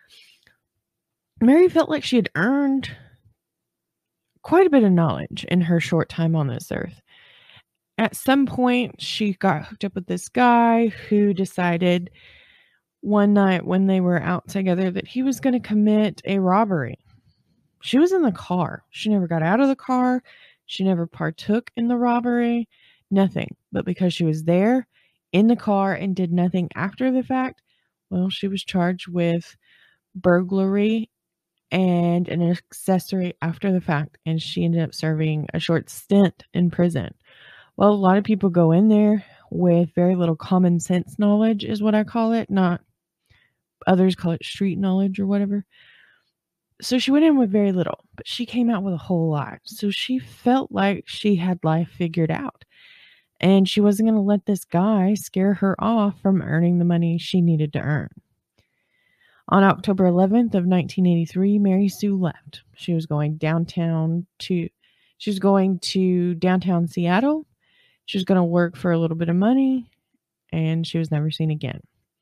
Mary felt like she had earned quite a bit of knowledge in her short time on this earth. At some point, she got hooked up with this guy who decided one night when they were out together that he was going to commit a robbery. She was in the car. She never got out of the car. She never partook in the robbery. Nothing. But because she was there in the car and did nothing after the fact, well, she was charged with burglary and an accessory after the fact, and she ended up serving a short stint in prison. Well, a lot of people go in there with very little common sense knowledge, is what I call it. Not others call it street knowledge or whatever. So she went in with very little, but she came out with a whole lot. So she felt like she had life figured out, and she wasn't going to let this guy scare her off from earning the money she needed to earn. On October 11th of 1983, Mary Sue left. She was going to downtown Seattle. She was going to work for a little bit of money, and she was never seen again.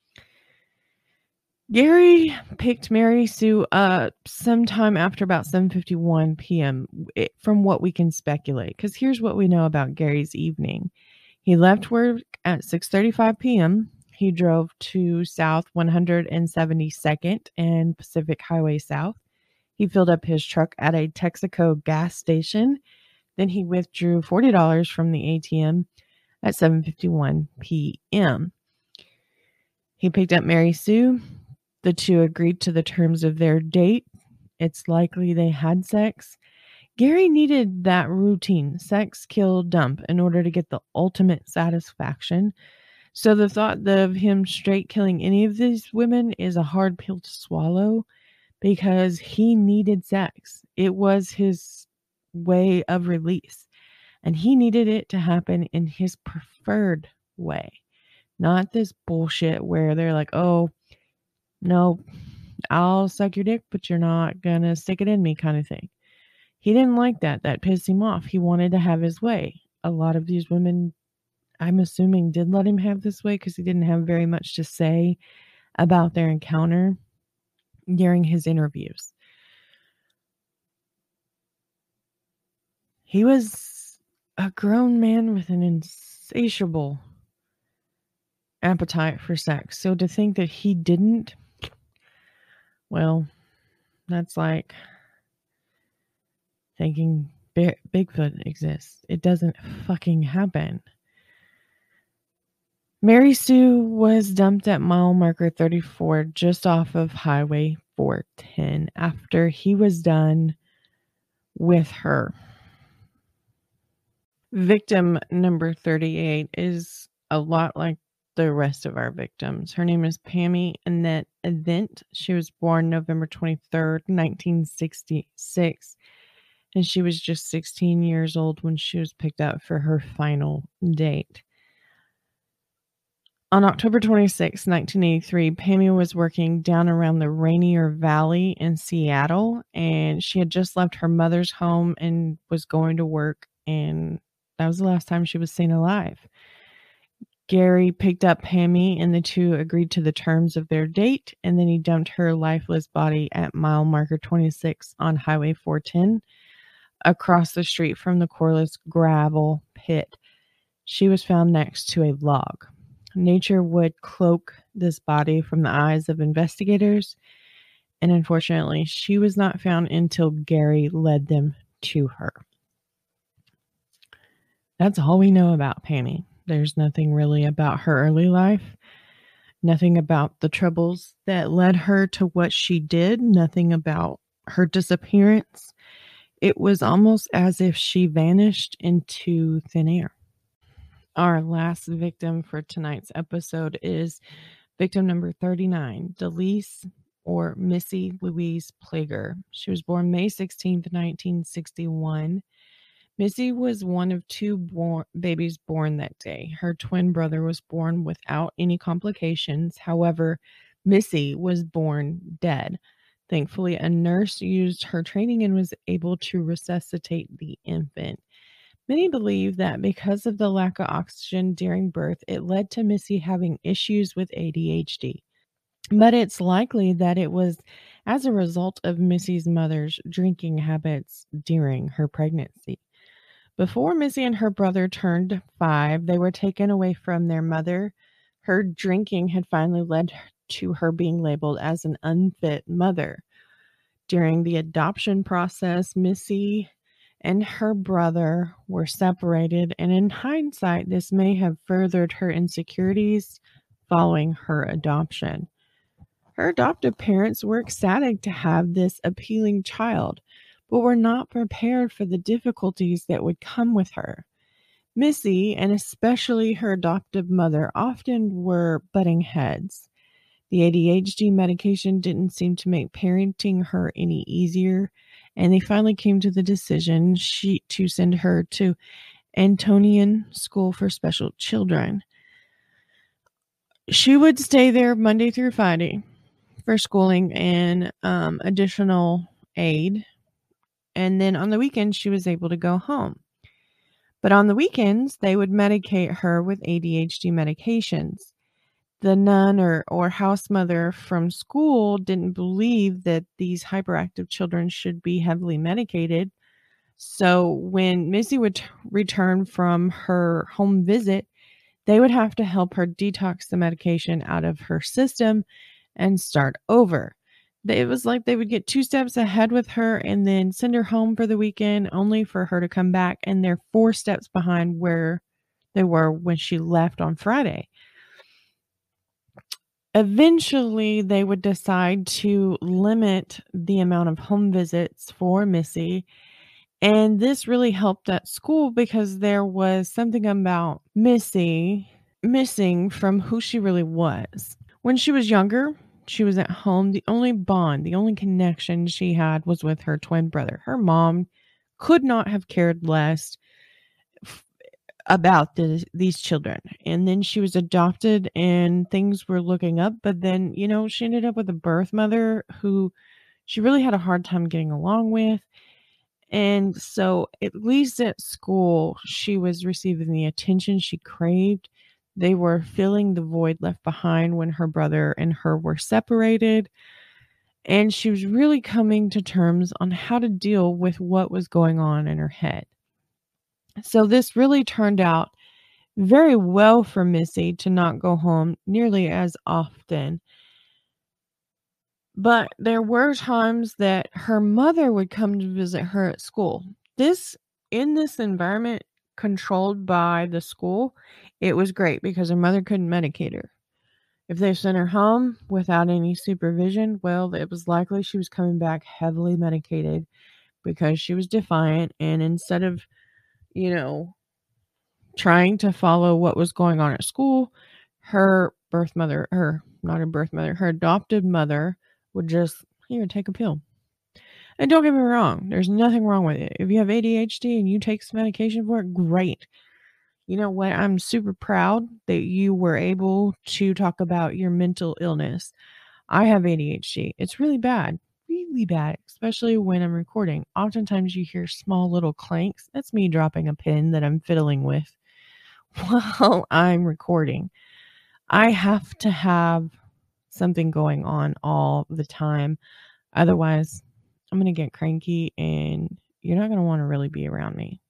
Gary picked Mary Sue up sometime after about 7:51 p.m. From what we can speculate, because here's what we know about Gary's evening. He left work at 6:35 p.m. He drove to South 172nd and Pacific Highway South. He filled up his truck at a Texaco gas station. Then he withdrew $40 from the ATM at 7:51 p.m. He picked up Mary Sue. The two agreed to the terms of their date. It's likely they had sex. Gary needed that routine, sex, kill, dump, in order to get the ultimate satisfaction. So the thought of him straight killing any of these women is a hard pill to swallow, because he needed sex. It was his way of release, and he needed it to happen in his preferred way, not this bullshit where they're like, oh, no, I'll suck your dick, but you're not gonna stick it in me, kind of thing. He didn't like that. That pissed him off. He wanted to have his way. A lot of these women, I'm assuming, did let him have this way because he didn't have very much to say about their encounter during his interviews. He was A grown man with an insatiable appetite for sex. So to think that he didn't, well, that's like thinking Bigfoot exists. It doesn't fucking happen. Mary Sue was dumped at mile marker 34 just off of Highway 410 after he was done with her. Victim number 38 is a lot like the rest of our victims. Her name is Pammy Annette Event. She was born November 23rd, 1966, and she was just 16 years old when she was picked up for her final date. On October 26, 1983, Pammy was working down around the Rainier Valley in Seattle, and she had just left her mother's home and was going to work, and that was the last time she was seen alive. Gary picked up Pammy, and the two agreed to the terms of their date, and then he dumped her lifeless body at mile marker 26 on Highway 410 across the street from the Corliss gravel pit. She was found next to a log. Nature would cloak this body from the eyes of investigators, and unfortunately, she was not found until Gary led them to her. That's all we know about Pammy. There's nothing really about her early life, nothing about the troubles that led her to what she did, nothing about her disappearance. It was almost as if she vanished into thin air. Our last victim for tonight's episode is victim number 39, Delise or Missy Louise Plager. She was born May 16th, 1961. Missy was one of two babies born that day. Her twin brother was born without any complications. However, Missy was born dead. Thankfully, a nurse used her training and was able to resuscitate the infant. Many believe that because of the lack of oxygen during birth, it led to Missy having issues with ADHD. But it's likely that it was as a result of Missy's mother's drinking habits during her pregnancy. Before Missy and her brother turned 5, they were taken away from their mother. Her drinking had finally led to her being labeled as an unfit mother. During the adoption process, Missy and her brother were separated, and in hindsight, this may have furthered her insecurities following her adoption. Her adoptive parents were ecstatic to have this appealing child, but were not prepared for the difficulties that would come with her. Missy, and especially her adoptive mother, often were butting heads. The ADHD medication didn't seem to make parenting her any easier, and they finally came to the decision to send her to Antonian School for Special Children. She would stay there Monday through Friday for schooling and additional aid, and then on the weekends she was able to go home. But on the weekends, they would medicate her with ADHD medications. The nun or house mother from school didn't believe that these hyperactive children should be heavily medicated. So when Missy would return from her home visit, they would have to help her detox the medication out of her system and start over. It was like they would get 2 steps ahead with her and then send her home for the weekend, only for her to come back and they're 4 steps behind where they were when she left on Friday. Eventually, they would decide to limit the amount of home visits for Missy, and this really helped at school because there was something about Missy missing from who she really was. When she was younger, she was at home. The only bond, the only connection she had was with her twin brother. Her mom could not have cared less about these children. And then she was adopted and things were looking up. But then, she ended up with a birth mother who she really had a hard time getting along with. And so at least at school, she was receiving the attention she craved. They were filling the void left behind when her brother and her were separated. And she was really coming to terms on how to deal with what was going on in her head. So this really turned out very well for Missy to not go home nearly as often. But there were times that her mother would come to visit her at school. In this environment controlled by the school, it was great because her mother couldn't medicate her. If they sent her home without any supervision, well, it was likely she was coming back heavily medicated because she was defiant. And instead of, trying to follow what was going on at school, her adopted mother would just, take a pill. And don't get me wrong, there's nothing wrong with it. If you have ADHD and you take some medication for it, great. You know what? I'm super proud that you were able to talk about your mental illness. I have ADHD. It's really bad, especially when I'm recording. Oftentimes you hear small little clanks. That's me dropping a pen that I'm fiddling with while I'm recording. I have to have something going on all the time. Otherwise, I'm going to get cranky and you're not going to want to really be around me.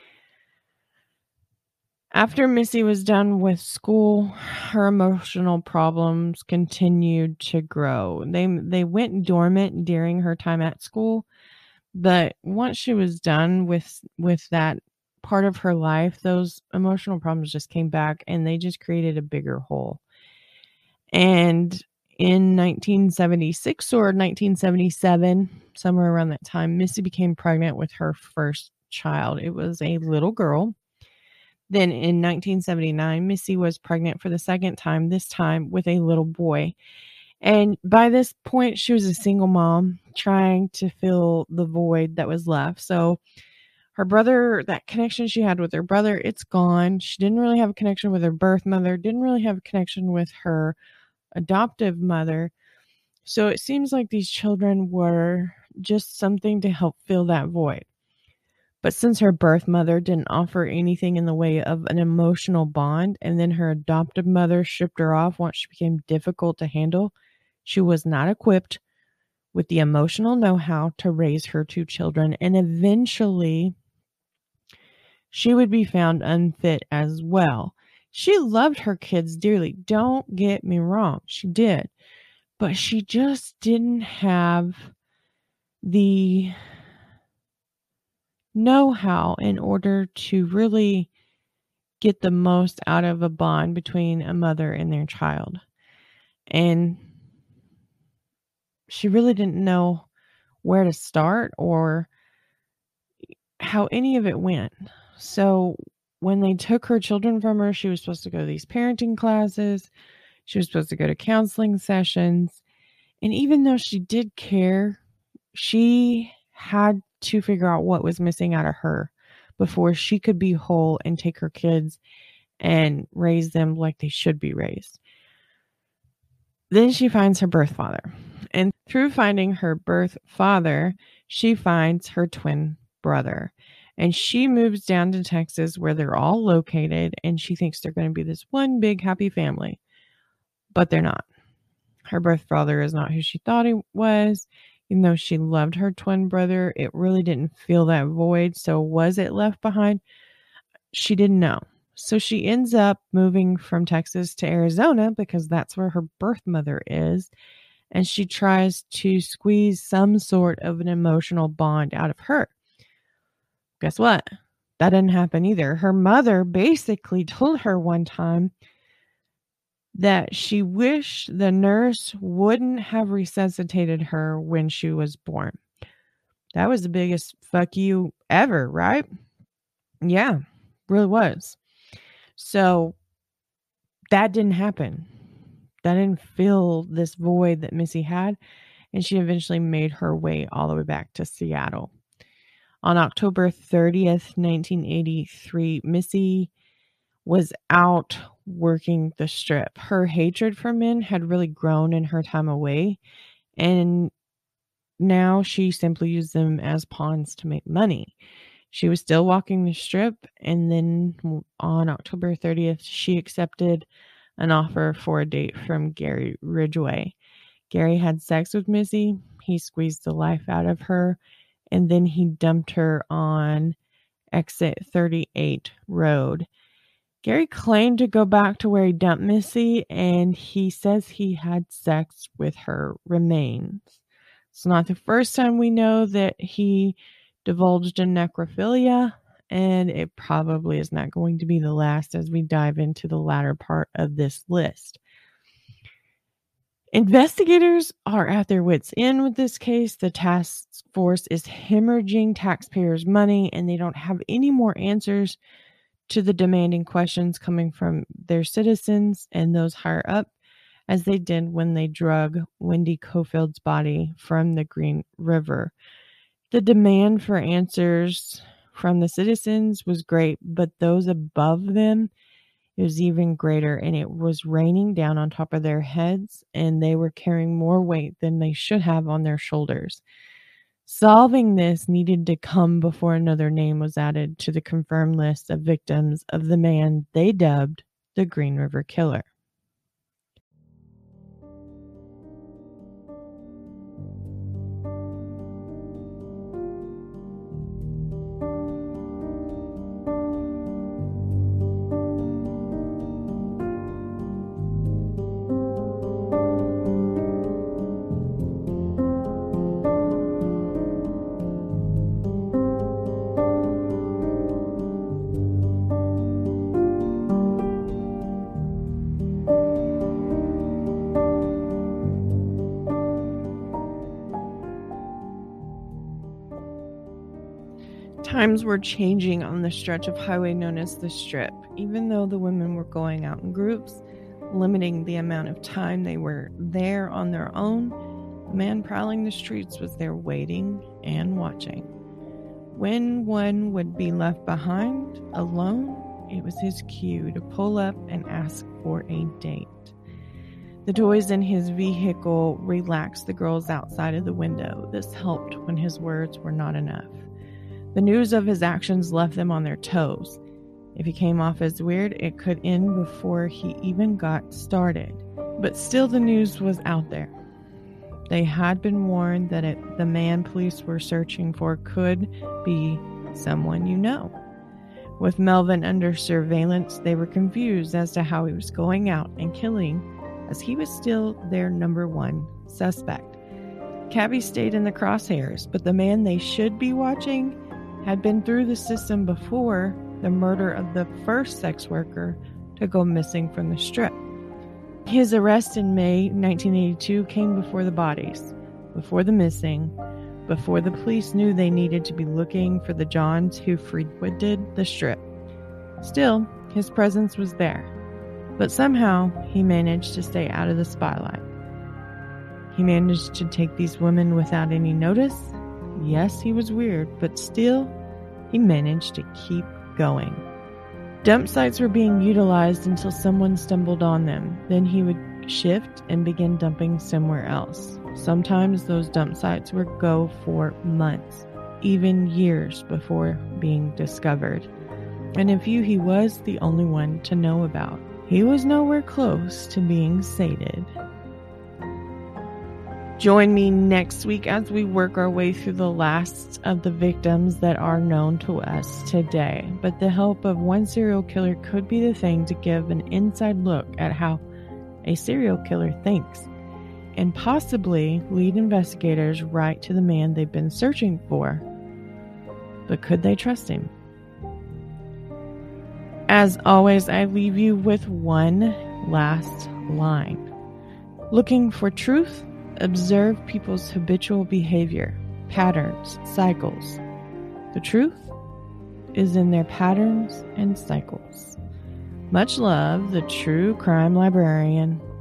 After Missy was done with school, her emotional problems continued to grow. They went dormant during her time at school, but once she was done with that part of her life, those emotional problems just came back and they just created a bigger hole. And in 1976 or 1977, somewhere around that time, Missy became pregnant with her first child. It was a little girl. Then in 1979, Missy was pregnant for the second time, this time with a little boy. And by this point, she was a single mom trying to fill the void that was left. So her brother, that connection she had with her brother, it's gone. She didn't really have a connection with her birth mother, didn't really have a connection with her adoptive mother. So it seems like these children were just something to help fill that void. But since her birth mother didn't offer anything in the way of an emotional bond, and then her adoptive mother shipped her off once she became difficult to handle, she was not equipped with the emotional know-how to raise her two children, and eventually she would be found unfit as well. She loved her kids dearly. Don't get me wrong. She did. But she just didn't have the know-how in order to really get the most out of a bond between a mother and their child. And she really didn't know where to start or how any of it went. So when they took her children from her, she was supposed to go to these parenting classes. She was supposed to go to counseling sessions. And even though she did care, she had to figure out what was missing out of her before she could be whole and take her kids and raise them like they should be raised. Then she finds her birth father. And through finding her birth father, she finds her twin brother. And she moves down to Texas where they're all located. And she thinks they're going to be this one big happy family. But they're not. Her birth father is not who she thought he was. Even though she loved her twin brother, it really didn't fill that void. So was it left behind? She didn't know. So she ends up moving from Texas to Arizona because that's where her birth mother is. And she tries to squeeze some sort of an emotional bond out of her. Guess what? That didn't happen either. Her mother basically told her one time that she wished the nurse wouldn't have resuscitated her when she was born. That was the biggest fuck you ever, right? Yeah, really was. So that didn't happen. That didn't fill this void that Missy had. And she eventually made her way all the way back to Seattle. On October 30th, 1983, Missy was out working the strip. Her hatred for men had really grown in her time away, and now she simply used them as pawns to make money. She was still walking the strip, and then on October 30th, she accepted an offer for a date from Gary Ridgway. Gary had sex with Missy. He squeezed the life out of her, and then he dumped her on exit 38 road. Gary claimed to go back to where he dumped Missy, and he says he had sex with her remains. It's not the first time we know that he divulged in necrophilia, and it probably is not going to be the last as we dive into the latter part of this list. Investigators are at their wits' end with this case. The task force is hemorrhaging taxpayers' money, and they don't have any more answers to the demanding questions coming from their citizens and those higher up, as they did when they drug Wendy Cofield's body from the Green River. The demand for answers from the citizens was great, but those above them, it was even greater, and it was raining down on top of their heads, and they were carrying more weight than they should have on their shoulders. Solving this needed to come before another name was added to the confirmed list of victims of the man they dubbed the Green River Killer. Times were changing on the stretch of highway known as the Strip. Even though the women were going out in groups, limiting the amount of time they were there on their own, the man prowling the streets was there waiting and watching. When one would be left behind, alone, it was his cue to pull up and ask for a date. The toys in his vehicle relaxed the girls outside of the window. This helped when his words were not enough. The news of his actions left them on their toes. If he came off as weird, it could end before he even got started. But still, the news was out there. They had been warned that the man police were searching for could be someone you know. With Melvin under surveillance, they were confused as to how he was going out and killing, as he was still their number one suspect. Cabby stayed in the crosshairs, but the man they should be watching had been through the system before the murder of the first sex worker to go missing from the Strip. His arrest in May 1982 came before the bodies, before the missing, before the police knew they needed to be looking for the Johns who frequented the Strip. Still, his presence was there, but somehow he managed to stay out of the spotlight. He managed to take these women without any notice. Yes, he was weird, but still, he managed to keep going. Dump sites were being utilized until someone stumbled on them. Then he would shift and begin dumping somewhere else. Sometimes those dump sites would go for months, even years before being discovered. And in few, he was the only one to know about. He was nowhere close to being sated. Join me next week as we work our way through the last of the victims that are known to us today. But the help of one serial killer could be the thing to give an inside look at how a serial killer thinks, and possibly lead investigators right to the man they've been searching for. But could they trust him? As always, I leave you with one last line. Looking for truth? Observe people's habitual behavior, patterns, cycles. The truth is in their patterns and cycles. Much love, the True Crime Librarian.